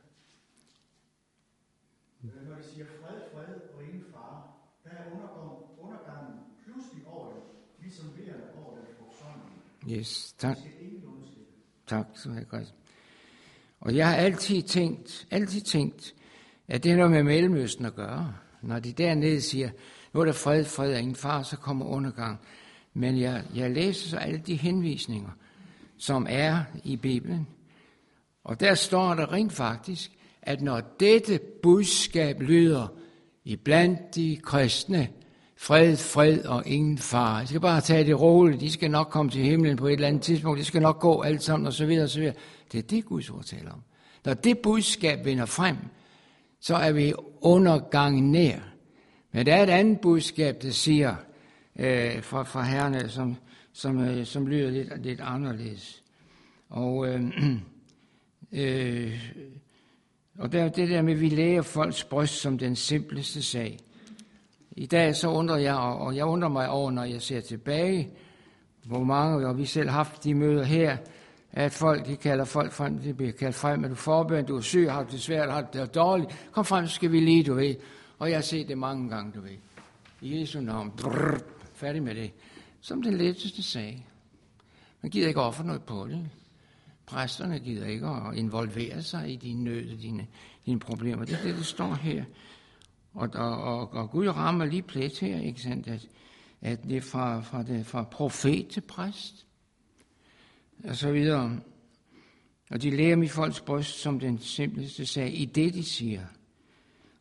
Når de siger fred, fred og ingen fare, der er undergangen pludselig over det, ligesom vejerne over det forsøgning. Yes, tak. Tak, så er det godt. Og jeg har altid tænkt, altid tænkt, at det er noget med Mellemøsten at gøre. Når de dernede siger, nu er der fred, fred og ingen fare, så kommer undergang. Men jeg, jeg læser så alle de henvisninger, som er i Bibelen. Og der står der rent faktisk, at når dette budskab lyder iblandt de kristne, fred, fred og ingen fare. De skal bare tage det roligt, de skal nok komme til himlen på et eller andet tidspunkt, de skal nok gå alt sammen og så videre og så videre. Det er det, Guds ord taler om. Når det budskab vender frem, så er vi undergangen nær. Men der er et andet budskab, der siger øh, fra, fra Herren, som, som, øh, som lyder lidt, lidt anderledes. Og, øh, øh, og der er det der med, at vi læger folks bryst som den simpleste sag. I dag så undrer jeg, og jeg undrer mig over, når jeg ser tilbage, hvor mange, og vi selv har haft de møder her, at folk, de kalder folk frem, det bliver kaldt frem, at du forbøn, du er syg, har du det svært, har du det dårligt, kom frem, så skal vi lige, du ved. Og jeg har set det mange gange, du ved. I Jesu navn, brrr, færdig med det. Som den letteste sag. Man gider ikke ofre noget på det. Præsterne gider ikke at involvere sig i dine nød, dine, dine problemer. Det er det, der står her. Og, og, og, og Gud rammer lige plet her, ikke sandt, at, at det er fra, fra, det, fra profet til præst, og så videre. Og de lærer mig folks bryst som den simpleste sag i det, de siger.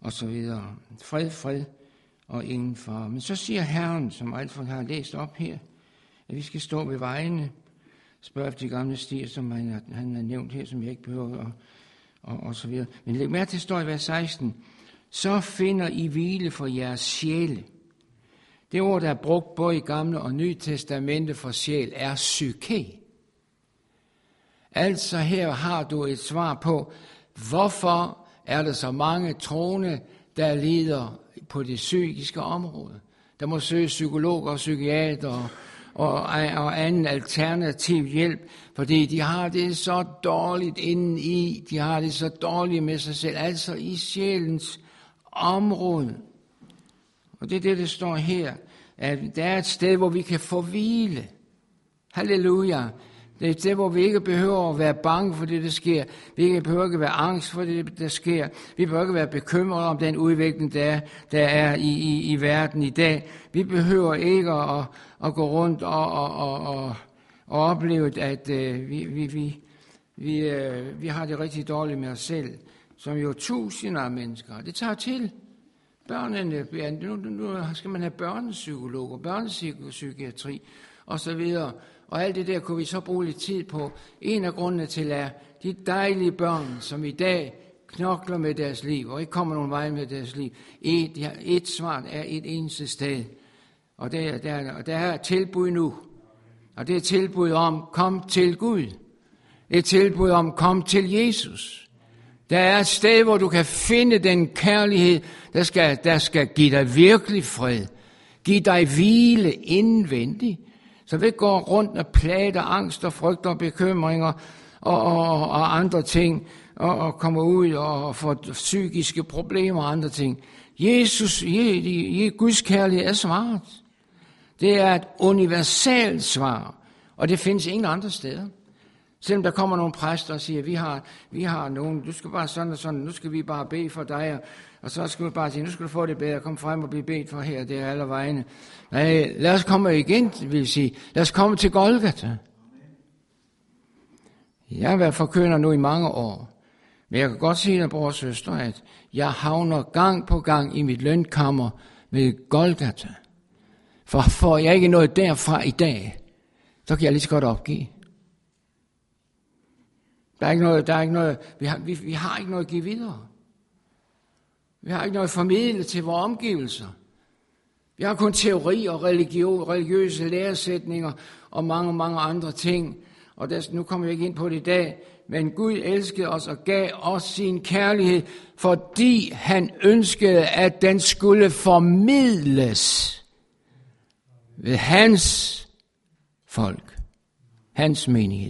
og så videre. Fred, fred og ingen fare. Men så siger Herren, som Alfred har læst op her, at vi skal stå ved vejene, spørge efter de gamle stier, som han, han har nævnt her, som jeg ikke behøver, og, og, og så videre. Men læg mærke til, står i vers seksten, så finder I hvile for jeres sjæle. Det ord, der er brugt både i Gamle og Nye Testamente for sjæl, er psyke. Altså her har du et svar på, hvorfor er der så mange troende, der lider på det psykiske område. Der må søge psykologer og psykiater og, og anden alternativ hjælp, fordi de har det så dårligt indeni, de har det så dårligt med sig selv, altså i sjælens område. Og det er det, der står her, at der er et sted, hvor vi kan få hvile. Halleluja. Det er et sted, hvor vi ikke behøver at være bange for det, der sker. Vi ikke behøver ikke at være angst for det, der sker. Vi behøver ikke at være bekymrede om den udvikling, der er, der er i, i, i verden i dag. Vi behøver ikke at, at gå rundt og, og, og, og, og opleve, at uh, vi, vi, vi, vi, uh, vi har det rigtig dårligt med os selv, som jo tusinder af mennesker. Det tager til. Børnene, nu, nu skal man have børnepsykologer, børnepsykiatri og så videre. Og alt det der kunne vi så bruge lidt tid på. En af grundene til er de dejlige børn, som i dag knokler med deres liv, og ikke kommer nogen vej med deres liv. Et, ja, et svar er et eneste sted. Og der, der, og der er et tilbud nu. Og det er et tilbud om, kom til Gud. Et tilbud om, kom til Jesus. Der er et sted, hvor du kan finde den kærlighed, der skal, der skal give dig virkelig fred. Give dig hvile indvendigt. Så vi går rundt og plager angst og frygt og bekymringer og, og, og andre ting, og, og kommer ud og får psykiske problemer og andre ting. Jesus, je, je, Guds kærlighed er svaret. Det er et universelt svar, og det findes ingen andre steder. Selvom der kommer nogle præster og siger, vi har, vi har nogen, du skal bare sådan og sådan, nu skal vi bare bede for dig, og så skal vi bare sige, nu skal du få det bedre, kom frem og blive bedt for her, det er alle vegne. Nej, lad os komme igen, vil jeg sige. Lad os komme til Golgata. Jeg har været forkynder nu i mange år, men jeg kan godt sige dig, bror og søster, at jeg havner gang på gang i mit lønkammer med Golgata. For får jeg ikke noget derfra i dag, så kan jeg lige så godt opgive. Der er ikke noget, der er ikke noget, vi har, vi, vi har ikke noget at give videre. Vi har ikke noget at formidle til vores omgivelser. Vi har kun teori og religiøse, religiøse læresætninger og mange, mange andre ting. Og der, nu kommer vi ikke ind på det i dag, men Gud elskede os og gav os sin kærlighed, fordi han ønskede, at den skulle formidles ved hans folk, hans menighed.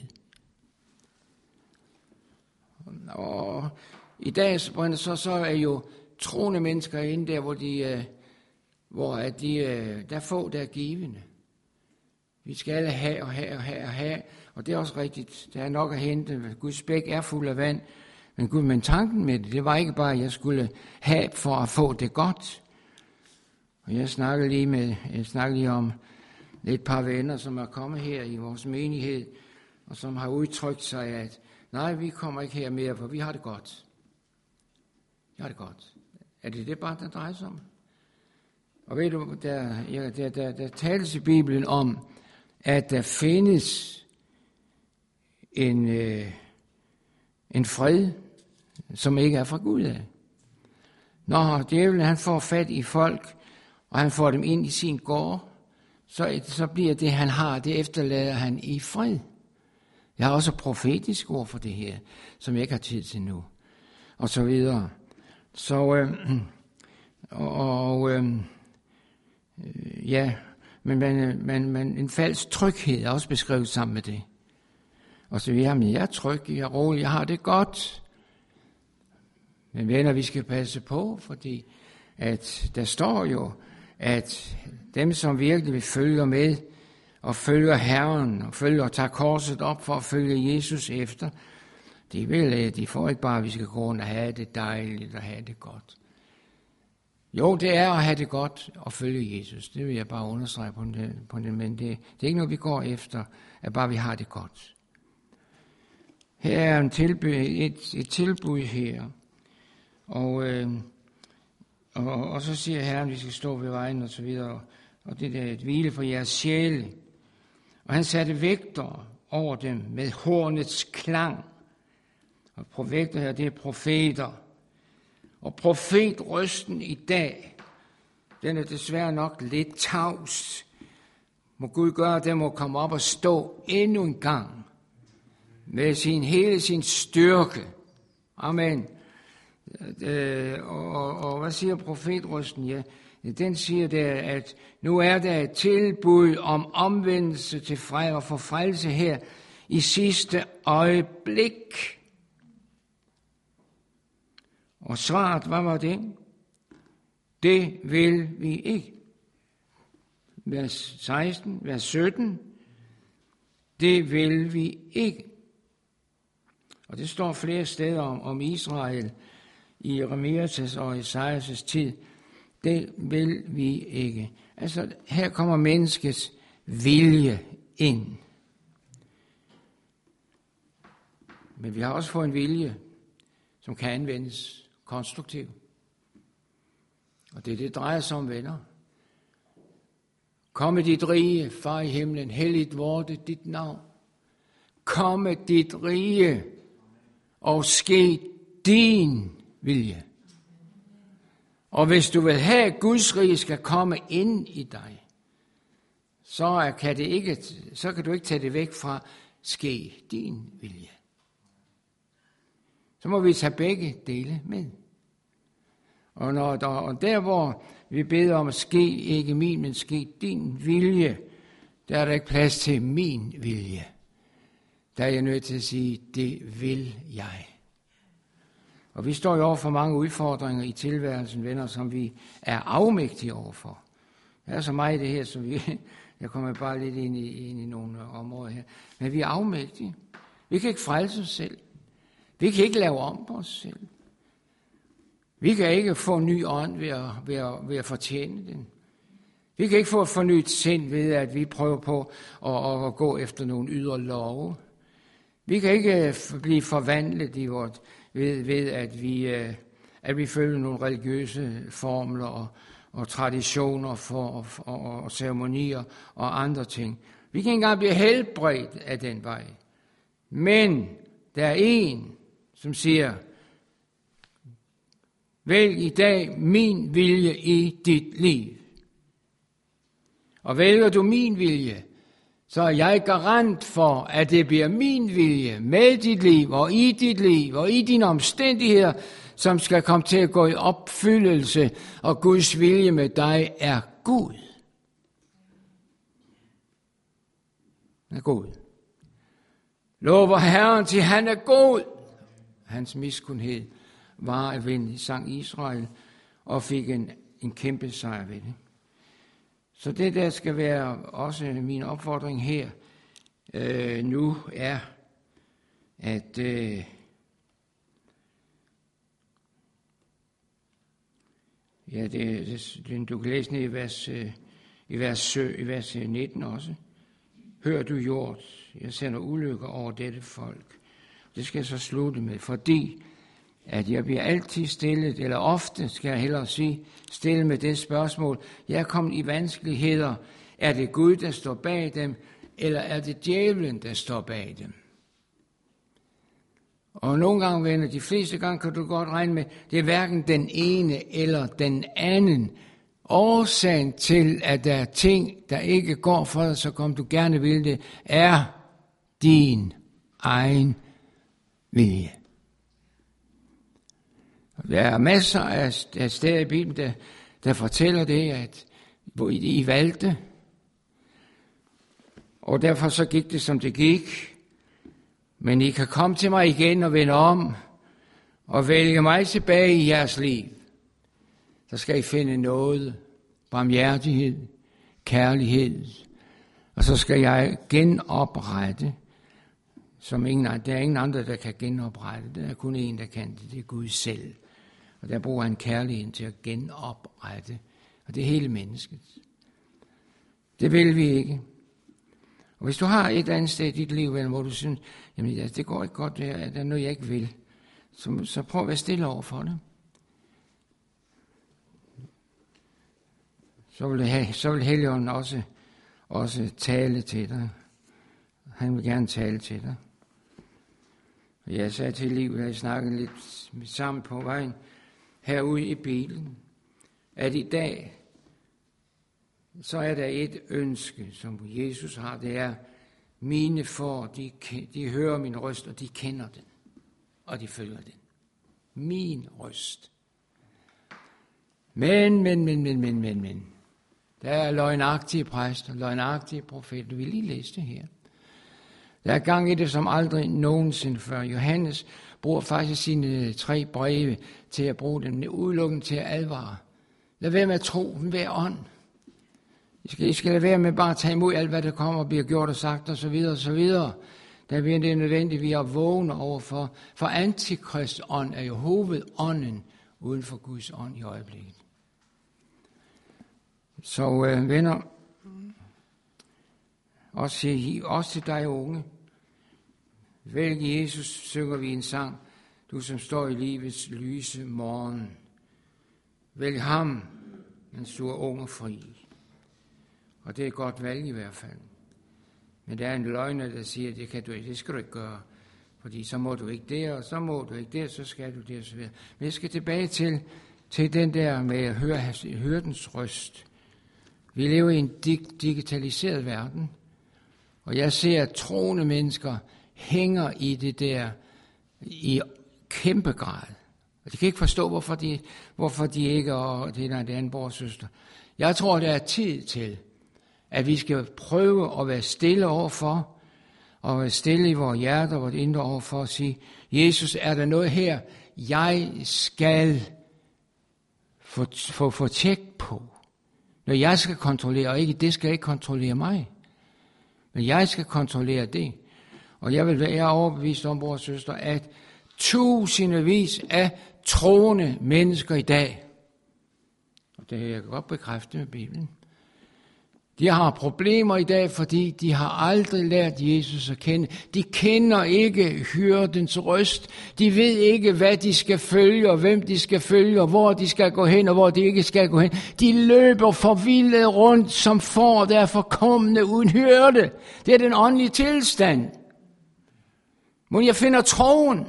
Og i dag så, så er jo troende mennesker inde der, hvor de, hvor at de, der er få, der er givende. Vi skal alle have og have og have og have, og det er også rigtigt. Der er nok at hente. Guds bæk er fuld af vand, men Gud, men tanken med det, det var ikke bare, at jeg skulle have for at få det godt. Og jeg snakkede lige med, jeg snakkede lige om et par venner, som er kommet her i vores menighed, og som har udtrykt sig, at nej, vi kommer ikke her mere, for vi har det godt. Vi har det godt. Er det det bare, der drejer sig om? Og ved du, der, ja, der, der, der tales i Bibelen om, at der findes en, øh, en fred, som ikke er fra Gud af. Når djævlen han får fat i folk, og han får dem ind i sin gård, så, så bliver det, han har, det efterlader han i fred. Jeg har også profetisk ord for det her, som jeg ikke har tid til nu, og så videre. Så, øh, og, øh, ja, men, men, men, men en falsk tryghed er også beskrevet sammen med det. Og så videre, men jeg er tryg, jeg er rolig, jeg har det godt. Men venner, vi skal passe på, fordi at der står jo, at dem, som virkelig vil følge med, og følger Herren, og følger og tager korset op for at følge Jesus efter, de vil, de får ikke bare, at vi skal gå rundt og have det dejligt og have det godt. Jo, det er at have det godt og følge Jesus. Det vil jeg bare understrege på det, på det men det, det er ikke noget, vi går efter, at bare vi har det godt. Her er en tilbud, et, et tilbud her, og øh, Og, og så siger Herren, vi skal stå ved vejen og så videre. Og det er et hvile for jeres sjæle. Og han satte vægter over dem med hornets klang. Og vægter her, det er profeter. Og profetrøsten i dag, den er desværre nok lidt tavs. Må Gud gøre, at den må komme op og stå endnu en gang med sin, hele sin styrke. Amen. Øh, og, og, og hvad siger profetrøsten? Ja, den siger der, at nu er der et tilbud om omvendelse til fred og forfrelse her i sidste øjeblik. Og svaret, hvad var det? Det vil vi ikke. Vers seksten, vers sytten. Det vil vi ikke. Og det står flere steder om, om Israel i Jeremias og Esajas tid. Det vil vi ikke. Altså, her kommer menneskets vilje ind. Men vi har også fået en vilje, som kan anvendes konstruktivt. Og det er det, det drejer sig om, venner. Komme dit rige, far i himlen, helligt vorte dit navn. Komme dit rige, og ske din vilje. Og hvis du vil have, at Guds rige skal komme ind i dig, så kan, det ikke, så kan du ikke tage det væk fra, ske din vilje. Så må vi tage begge dele med. Og, når der, og der, hvor vi beder om at ske ikke min, men ske din vilje, der er der ikke plads til min vilje. Der er jeg nødt til at sige, det vil jeg. Og vi står jo over for mange udfordringer i tilværelsen, venner, som vi er afmægtige overfor. Der er så meget i det her, så vi, jeg kommer bare lidt ind i, ind i nogle områder her. Men vi er afmægtige. Vi kan ikke frelse os selv. Vi kan ikke lave om på os selv. Vi kan ikke få en ny ånd ved at, ved at, ved at fortjene den. Vi kan ikke få et fornyet sind ved, at vi prøver på at, at gå efter nogle ydre love. Vi kan ikke blive forvandlet i vort, ved, ved at, vi, at vi følger nogle religiøse formler og, og traditioner for, og, og, og ceremonier og andre ting. Vi kan ikke engang blive helbredt af den vej. Men der er en, som siger, vælg i dag min vilje i dit liv. Og vælger du min vilje, så er jeg garant for, at det bliver min vilje med dit liv og i dit liv og i dine omstændigheder, som skal komme til at gå i opfyldelse, og Guds vilje med dig er Gud. Han er god. Lover Herren til, han er god. Hans miskundhed var at vinde, sang Israel, og fik en, en kæmpe sejr ved det. Så det der skal være også min opfordring her øh, nu er, at øh, ja, det, det, du kan læse ned i vers, øh, i, vers, i vers nitten også. Hør du jord, jeg sender ulykker over dette folk. Det skal jeg så slutte med, fordi at jeg bliver altid stillet, eller ofte skal jeg hellere sige, stillet med det spørgsmål, jeg er kommet i vanskeligheder, er det Gud, der står bag dem, eller er det djævlen, der står bag dem? Og nogle gange, venner, de fleste gange kan du godt regne med, det er hverken den ene eller den anden. Årsagen til, at der er ting, der ikke går for dig, så kom du gerne vil det, er din egen vilje. Der er masser af steder i Bibelen, der, der fortæller det, at hvor I, I valgte, og derfor så gik det, som det gik. Men I kan komme til mig igen og vende om, og vælge mig tilbage i jeres liv. Så skal I finde noget, barmhjertighed, kærlighed, og så skal jeg genoprette, som ingen, der er ingen andre, der kan genoprette. Der er kun en, der kan det, det er Gud selv. Og der bruger han kærligheden til at genoprette. Og det er hele mennesket. Det vil vi ikke. Og hvis du har et andet sted i dit liv, hvor du synes, jamen ja, det går ikke godt, det er, der er noget, jeg ikke vil, så, så prøv at være stille over for det. så vil, have, så vil Helligånden også, også tale til dig. Han vil gerne tale til dig. Jeg sagde til Liv, at jeg snakkede lidt sammen på vejen herude i bilen, at i dag, så er der et ønske, som Jesus har, det er, mine får, de, de hører min røst, og de kender den, og de følger den. Min røst. Men, men, men, men, men, men, men. Der er løgnagtige præster, løgnagtige profeter. Du vil lige læse det her. Der er gang i det som aldrig nogensinde før. Johannes bruger faktisk sine tre breve til at bruge dem udelukkende til at advare. Lad være med at tro den hver ånd. I skal, I skal lade være med bare at tage imod alt, hvad der kommer og bliver gjort og sagt og så videre og så videre. Der bliver det nødvendigt, vi er vågne overfor. For antikrist ånd er jo hovedånden uden for Guds ånd i øjeblikket. Så øh, venner, også til, også til dig unge, vælg Jesus, synger vi en sang, du som står i livets lyse morgen. Vælg ham, mens du er ung og fri. Og det er et godt valg i hvert fald. Men der er en løgner, der siger, det kan du ikke, det skal du ikke gøre. Fordi så må du ikke det, og så må du ikke det, så skal du det, og så videre. Men jeg skal tilbage til, til den der med at høre, høre dens røst. Vi lever i en dig, digitaliseret verden, og jeg ser, at troende mennesker hænger i det der i kæmpe grad. Og de kan ikke forstå, hvorfor de, hvorfor de ikke, og det er det andet brorsøster. Jeg tror, der er tid til, at vi skal prøve at være stille overfor, og være stille i vores hjerter, vores indre overfor at sige, Jesus, er der noget her, jeg skal få, få, få tjek på. Når jeg skal kontrollere, og ikke det skal ikke kontrollere mig, men jeg skal kontrollere det. Og jeg vil være overbevist om, bror og søster, at tusindvis af troende mennesker i dag, og det jeg kan godt bekræfte med Bibelen, de har problemer i dag, fordi de har aldrig lært Jesus at kende. De kender ikke hyrdens røst. De ved ikke, hvad de skal følge, og hvem de skal følge, og hvor de skal gå hen, og hvor de ikke skal gå hen. De løber forvildet rundt som får, der er forkommende uden hyrde. Det er den åndelige tilstand. Må jeg finder troen.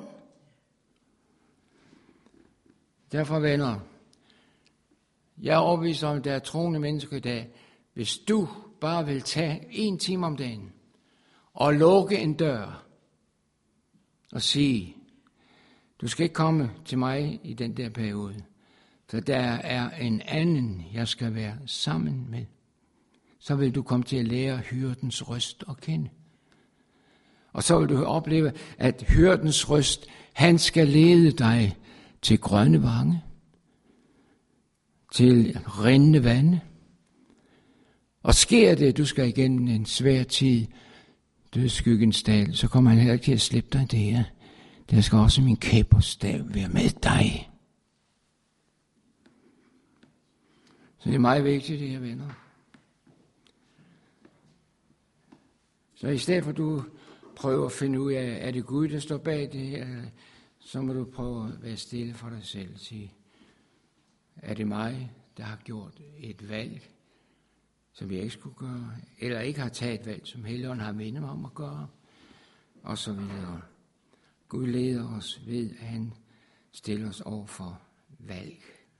Derfor, venner, jeg er overbevist om, at der er troende mennesker i dag. Hvis du bare vil tage en time om dagen og lukke en dør og sige, du skal ikke komme til mig i den der periode, for der er en anden, jeg skal være sammen med, så vil du komme til at lære hyrdens røst at kende. Og så vil du opleve, at hyrdens røst, han skal lede dig til grønne vange, til rindende vande. Og sker det, du skal igennem en svær tid, dødsskyggens dal, så kommer han heller ikke til at slippe dig det her. Der skal også min kæp og stav være med dig. Så det er meget vigtigt, det her, venner. Så i stedet for at du prøver at finde ud af, er det Gud, der står bag det her, så må du prøve at være stille for dig selv. Sige, er det mig, der har gjort et valg, som jeg ikke skulle gøre, eller ikke har taget et valg, som Helligånden har mindet mig om at gøre, og så videre. Gud leder os ved, at han stiller os over for valg.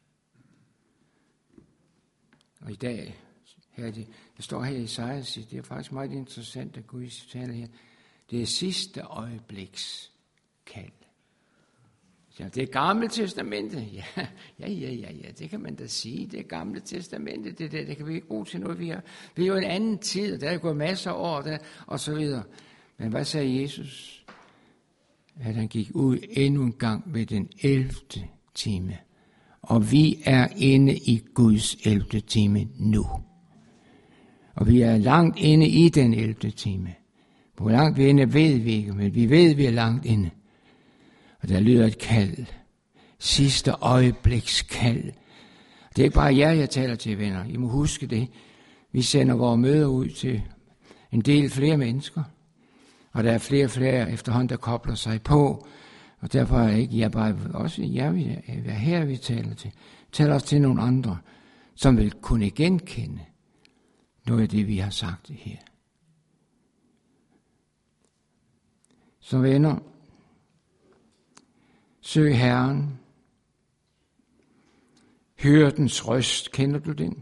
Og i dag, her det, det står her i Esajas, det er faktisk meget interessant, at Gud taler her, det er sidste øjebliks kald. Ja, det er Gamle Testamentet. Ja, ja, ja, ja, ja, det kan man da sige. Det er Gamle Testamentet. Det, det, det kan vi ikke bruge til noget. Vi er, vi er jo en anden tid, der er gået masser af år, der, og så videre. Men hvad sagde Jesus? At han gik ud endnu en gang ved den ellevte time. Og vi er inde i Guds ellevte time nu. Og vi er langt inde i den ellevte time. Hvor langt vi er inde, ved vi ikke, men vi ved, at vi er langt inde. Og der lyder et kald. Sidste øjebliks kald. Det er ikke bare jer, jeg taler til, venner. I må huske det. Vi sender vores møder ud til en del flere mennesker. Og der er flere og flere efterhånden, der kobler sig på. Og derfor er ikke jeg bare også jer, vi er her, vi taler til. Taler os til nogle andre. som vil kunne genkende noget af det, vi har sagt her. Så venner, søg Herren. Hør dens røst. Kender du den?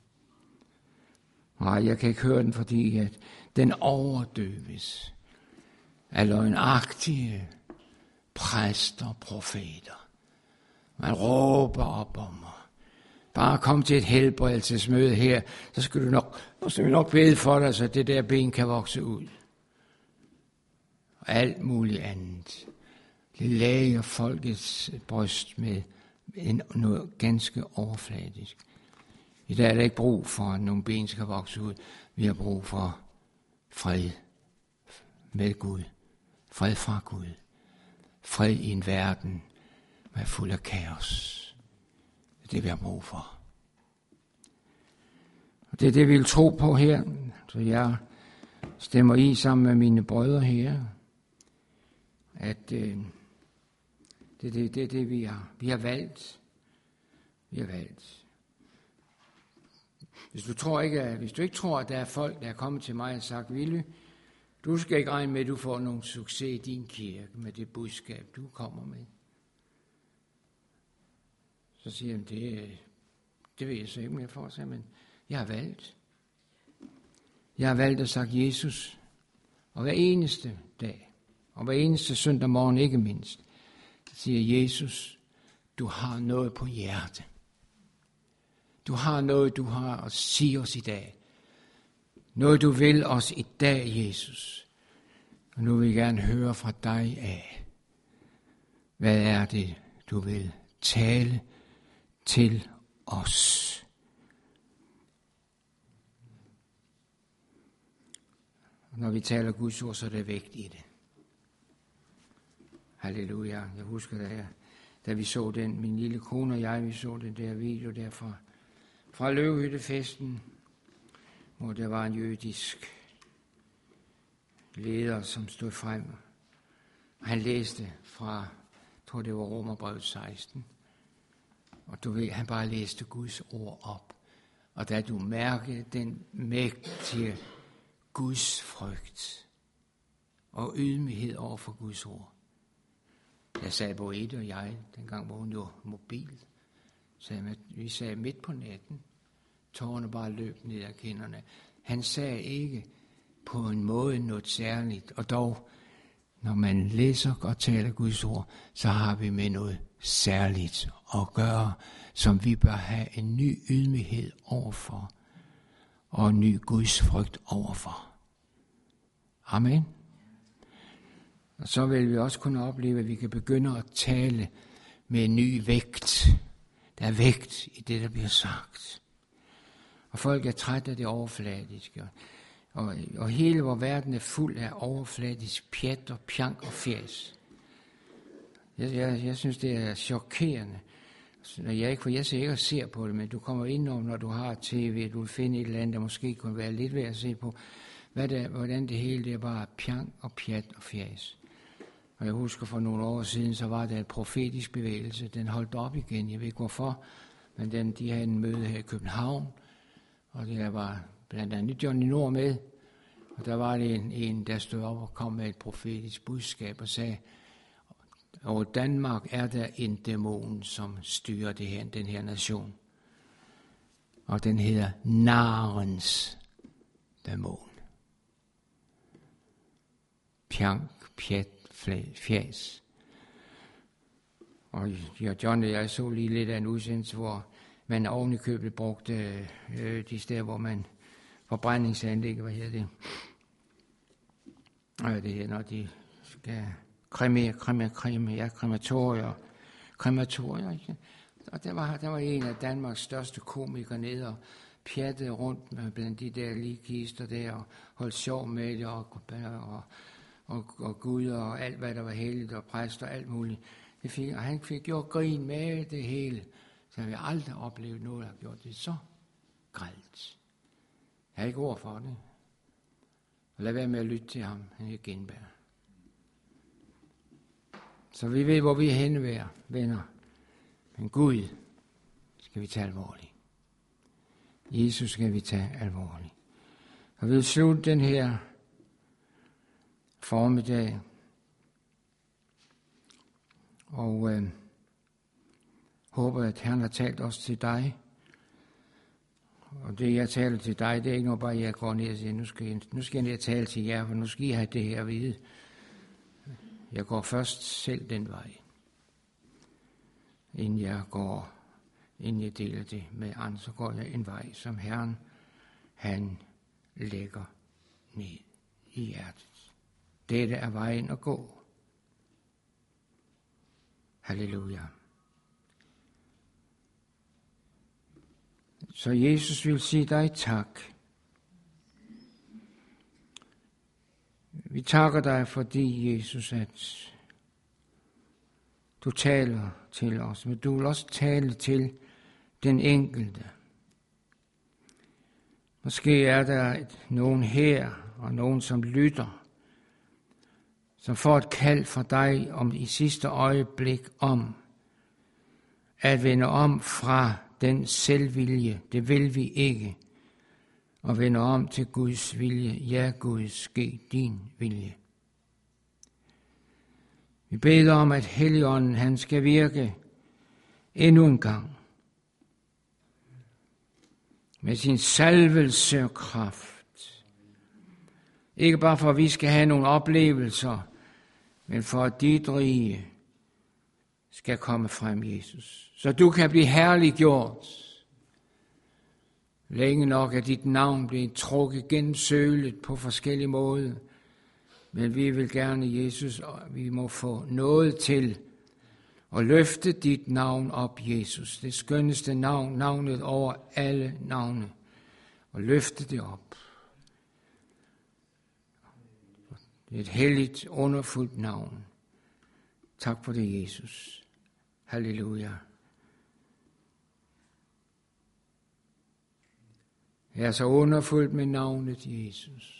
Nej, jeg kan ikke høre den, fordi at den overdøves af løgnagtige præster og profeter. Man råber op om mig. Bare kom til et helbredelsesmøde her, så skal du nok, så skal vi nok bede for dig, så det der ben kan vokse ud. Og alt muligt andet. Det læger folkets bryst med noget ganske overfladisk. I dag er der ikke brug for, at nogle ben skal vokse ud. Vi har brug for fred med Gud. Fred fra Gud. Fred i en verden med fuld af kaos. Det er det, vi har brug for. Og det er det, vi vil tro på her. Så jeg stemmer i sammen med mine brødre her, at øh, det er det, det, det, vi har. Vi har valgt. Vi har valgt. Hvis du, tror ikke, hvis du ikke tror, at der er folk, der er kommet til mig og sagt, Willy, du skal ikke regne med, at du får nogen succes i din kirke med det budskab, du kommer med. Så siger han, det, det ved jeg så ikke mere for sig, men jeg har valgt. Jeg har valgt at sige Jesus, og hver eneste dag, og hver eneste søndag morgen ikke mindst, siger Jesus, du har noget på hjertet. Du har noget, du har at sige os i dag. Noget, du vil os i dag, Jesus. Og nu vil jeg gerne høre fra dig af. Hvad er det, du vil tale til os? Og når vi taler Guds ord, så er det vægt i det. Halleluja. Jeg husker, da, jeg, da vi så den, min lille kone og jeg, vi så den der video derfra. Fra Løvehyttefesten, hvor der var en jødisk leder, som stod frem. Han læste fra, jeg tror det var Romerbrevet seksten. Og du ved, han bare læste Guds ord op. Og da du mærkede den mægtige Guds frygt og ydmyghed over for Guds ord. Jeg sagde Boete og jeg, dengang hvor hun var mobil, sagde, vi sagde midt på natten, tårerne bare løb ned ad kinderne. Han sagde ikke på en måde noget særligt, og dog, når man læser og taler Guds ord, så har vi med noget særligt at gøre, som vi bør have en ny ydmyghed overfor, og en ny Guds frygt overfor. Amen. Og så vil vi også kunne opleve, at vi kan begynde at tale med en ny vægt. Der er vægt i det, der bliver sagt. Og folk er trætte af det overfladiske. Og, og hele vores verden er fuld af overfladisk pjat og pjank og fjæs. Jeg, jeg, jeg synes, det er chokerende. Når jeg ikke, for jeg ser ikke og ser på det, men du kommer ind om, når du har tv, du vil finde et eller andet, der måske kunne være lidt ved at se på, hvad det, hvordan det hele det er bare pjank og pjat og fjæs. Og jeg husker for nogle år siden, så var der en profetisk bevægelse. Den holdt op igen. Jeg ved ikke hvorfor, men den, de havde en møde her i København. Og der var blandt andet Johnny Nord med. Og der var det en, en, der stod op og kom med et profetisk budskab og sagde, over Danmark er der en dæmon, som styrer det her, den her nation. Og den hedder narrens dæmon. Pjank, pjat, fjæs. Og John og jeg så lige lidt af en udsendelse, hvor man oven i købet brugte øh, de steder, hvor man forbrændingsanlæg, hvad hedder det? Og det her, når de skal kremere, kremere, kremere, ja, krematorier, krematorier, ikke? Og der var, der var en af Danmarks største komikere nede og pjattede rundt med blandt de der ligkister der, og holdt sjov med det, og, og, og, og Gud og alt, hvad der var helligt, og præst og alt muligt. Det fik, og han fik gjort grin med det hele. Så jeg har aldrig oplevet noget, der har gjort det så grelt. Jeg har ikke ord for det. Og lad være med at lytte til ham, han er Genberg. Så vi ved, hvor vi er henne ved, venner. Men Gud skal vi tage alvorligt. Jesus skal vi tage alvorligt. Og vi vil slutte den her formiddag. Og øh, håber, at Herren har talt os til dig. Og det, jeg taler til dig, det er ikke noget bare, jeg går ned og siger, nu skal jeg, nu skal jeg ned og tale til jer, for nu skal I have det her at vide. Jeg går først selv den vej, inden jeg går, inden jeg deler det med andre, så går jeg en vej, som Herren, han lægger ned i hjertet. Dette er vejen at gå. Halleluja. Så Jesus vil sige dig tak. Vi takker dig, fordi Jesus, at du taler til os, men du vil også tale til den enkelte. Måske er der nogen her, og nogen som lytter, som får et kald fra dig om i sidste øjeblik om at vende om fra den selvvilje, det vil vi ikke, og vende om til Guds vilje. Ja, Gud, ske din vilje. Vi beder om, at Helligånden, han skal virke endnu en gang med sin salvelse og kraft. Ikke bare for, at vi skal have nogle oplevelser, men for, at dit rige skal komme frem, Jesus. Så du kan blive herliggjort. Længe nok er dit navn blevet trukket gennem sølet på forskellige måder. Men vi vil gerne, Jesus, og vi må få noget til at løfte dit navn op, Jesus. Det skønneste navn, navnet over alle navne. Og løfte det op. Det er et helligt, underfuldt navn. Tak for det, Jesus. Halleluja. Jeg er så underfuldt med navnet Jesus.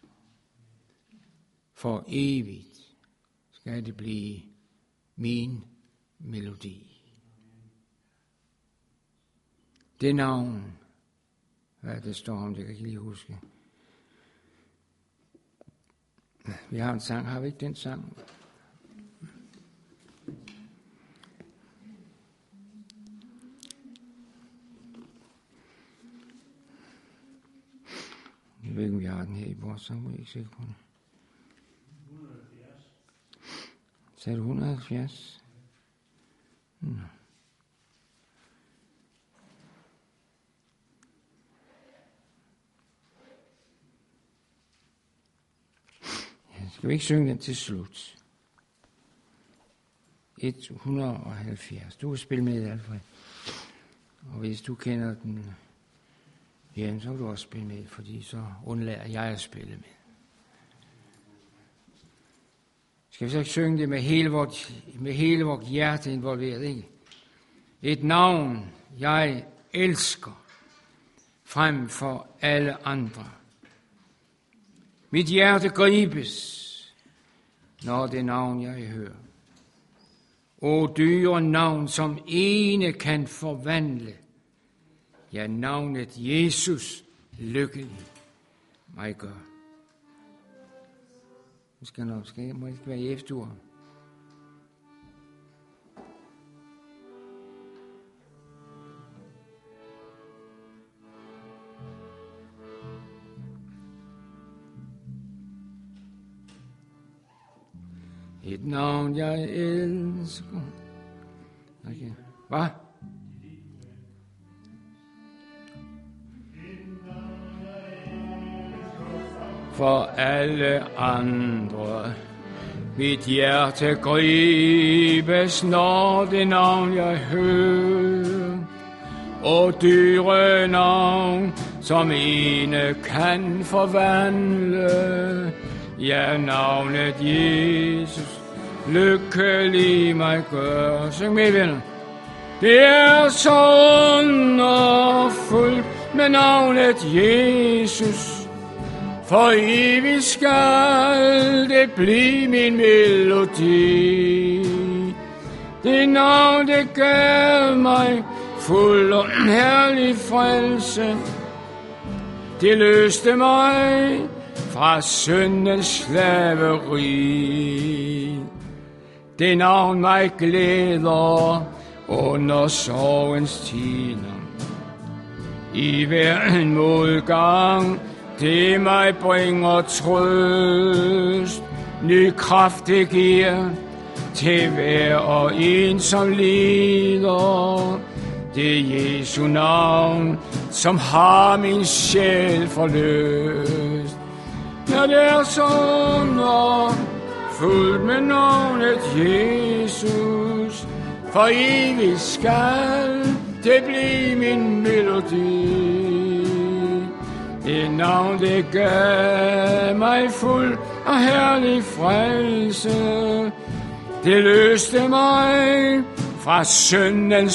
For evigt skal det blive min melodi. Det navn, hvad det står om, det kan jeg ikke lige huske. Vi har en sang, har vi ikke den sang? Jeg ved ikke, om vi har den her i vores sang, men jeg er ikke sikker på det. Sagde du et hundrede og halvfjerds? Nå. Ja, skal vi ikke synge den til slut? et hundrede og halvfjerds. Du vil spille med, Alfred. Og hvis du kender den, ja, så vil du også spille med, fordi så undlader jeg at spille med. Skal vi så ikke synge det med hele vort, med hele vort hjerte involveret, ikke? Et navn, jeg elsker, frem for alle andre. Mit hjerte gribes, når det navn, jeg hører. O dyre navn, som ene kan forvandle. Ja, navnet Jesus lykkelig mig gør. Nu skal nok, skal jeg må ikke være i efteruren. Et navn, jeg elsker. Okay. Hvad? For alle andre, mit hjerte gribes, når det navn, jeg hører. Og dyre navn, som ene kan forvandle. Ja, navnet Jesus, lykkelig mig gør. Syng med, venner. Det er så underfuldt med navnet Jesus. For evigt skal det blive min melodi. Det navn, det gav mig fuld og herlig frelse. Det løste mig fra syndens slaveri. Det navn mig glæder under sorgens tider. I hver en modgang, det mig bringer trøst. Ny kraft det giver til hver og en, som lider. Det er Jesu navn, som har min sjæl forløst. Ja, det er så underfuldt med navnet Jesus. For evigt skal det blive min melodi. Det navn, det gav mig fuld og herlig frelse. Det løste mig fra syndens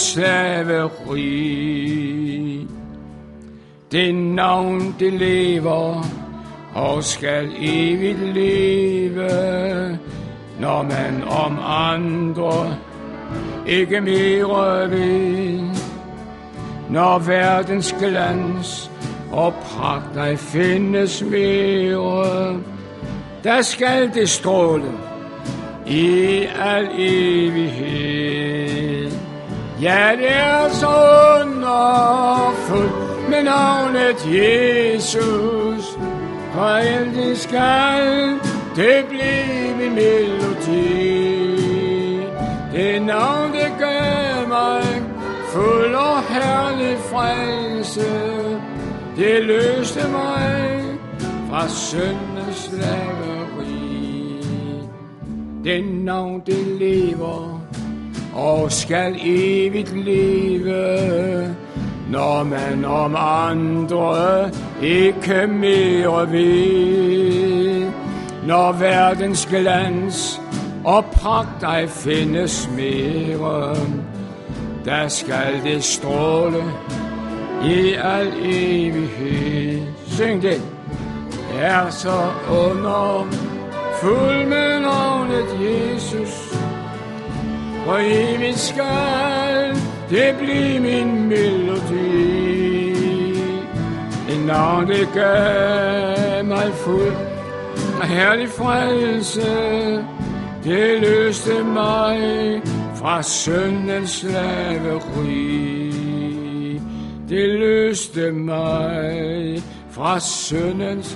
slaveri. Det navn, det lever og skal evigt leve, når man om andre ikke mere ved. Når verdens glans og pragt dig findes mere, der skal det stråle i al evighed. Ja, det er så underfuldt med navnet Jesus, for altid skal det blive min melodi. Det navn, det gav mig fuld og herlig frelse. Det løste mig fra syndens slaveri. Det navn, det lever og skal evigt leve, når man om andre ikke mere ved. Når verdens glans og pragt dig findes mere, der skal det stråle i al evighed. Syng det. Er så underfuld med navnet Jesus, for evigt skal det blive min melodi. En navn, det gav mig fuld og herlig frelse. Det løste mig fra syndens slaveri. Det løste mig fra syndens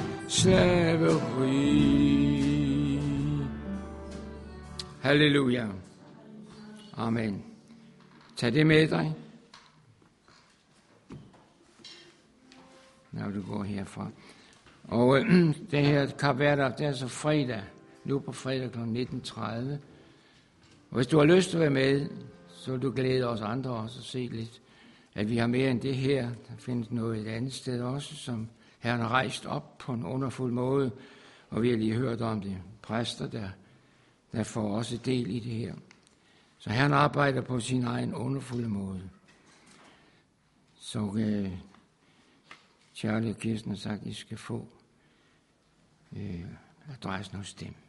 slaveri. Halleluja. Amen. Tag det med dig, når du går herfra. Og øh, det her kan være der, det er så fredag, nu på fredag kl. nitten tredive. Og hvis du har lyst til at være med, så vil du glæde os andre også at se lidt, at vi har mere end det her. Der findes noget et andet sted også, som Herren har rejst op på en underfuld måde, og vi har lige hørt om det. Præster, der, der får også del i det her. Så Herren arbejder på sin egen underfulde måde. Så øh, Charlie og Kirsten har sagt, at I skal få øh, adressen hos dem.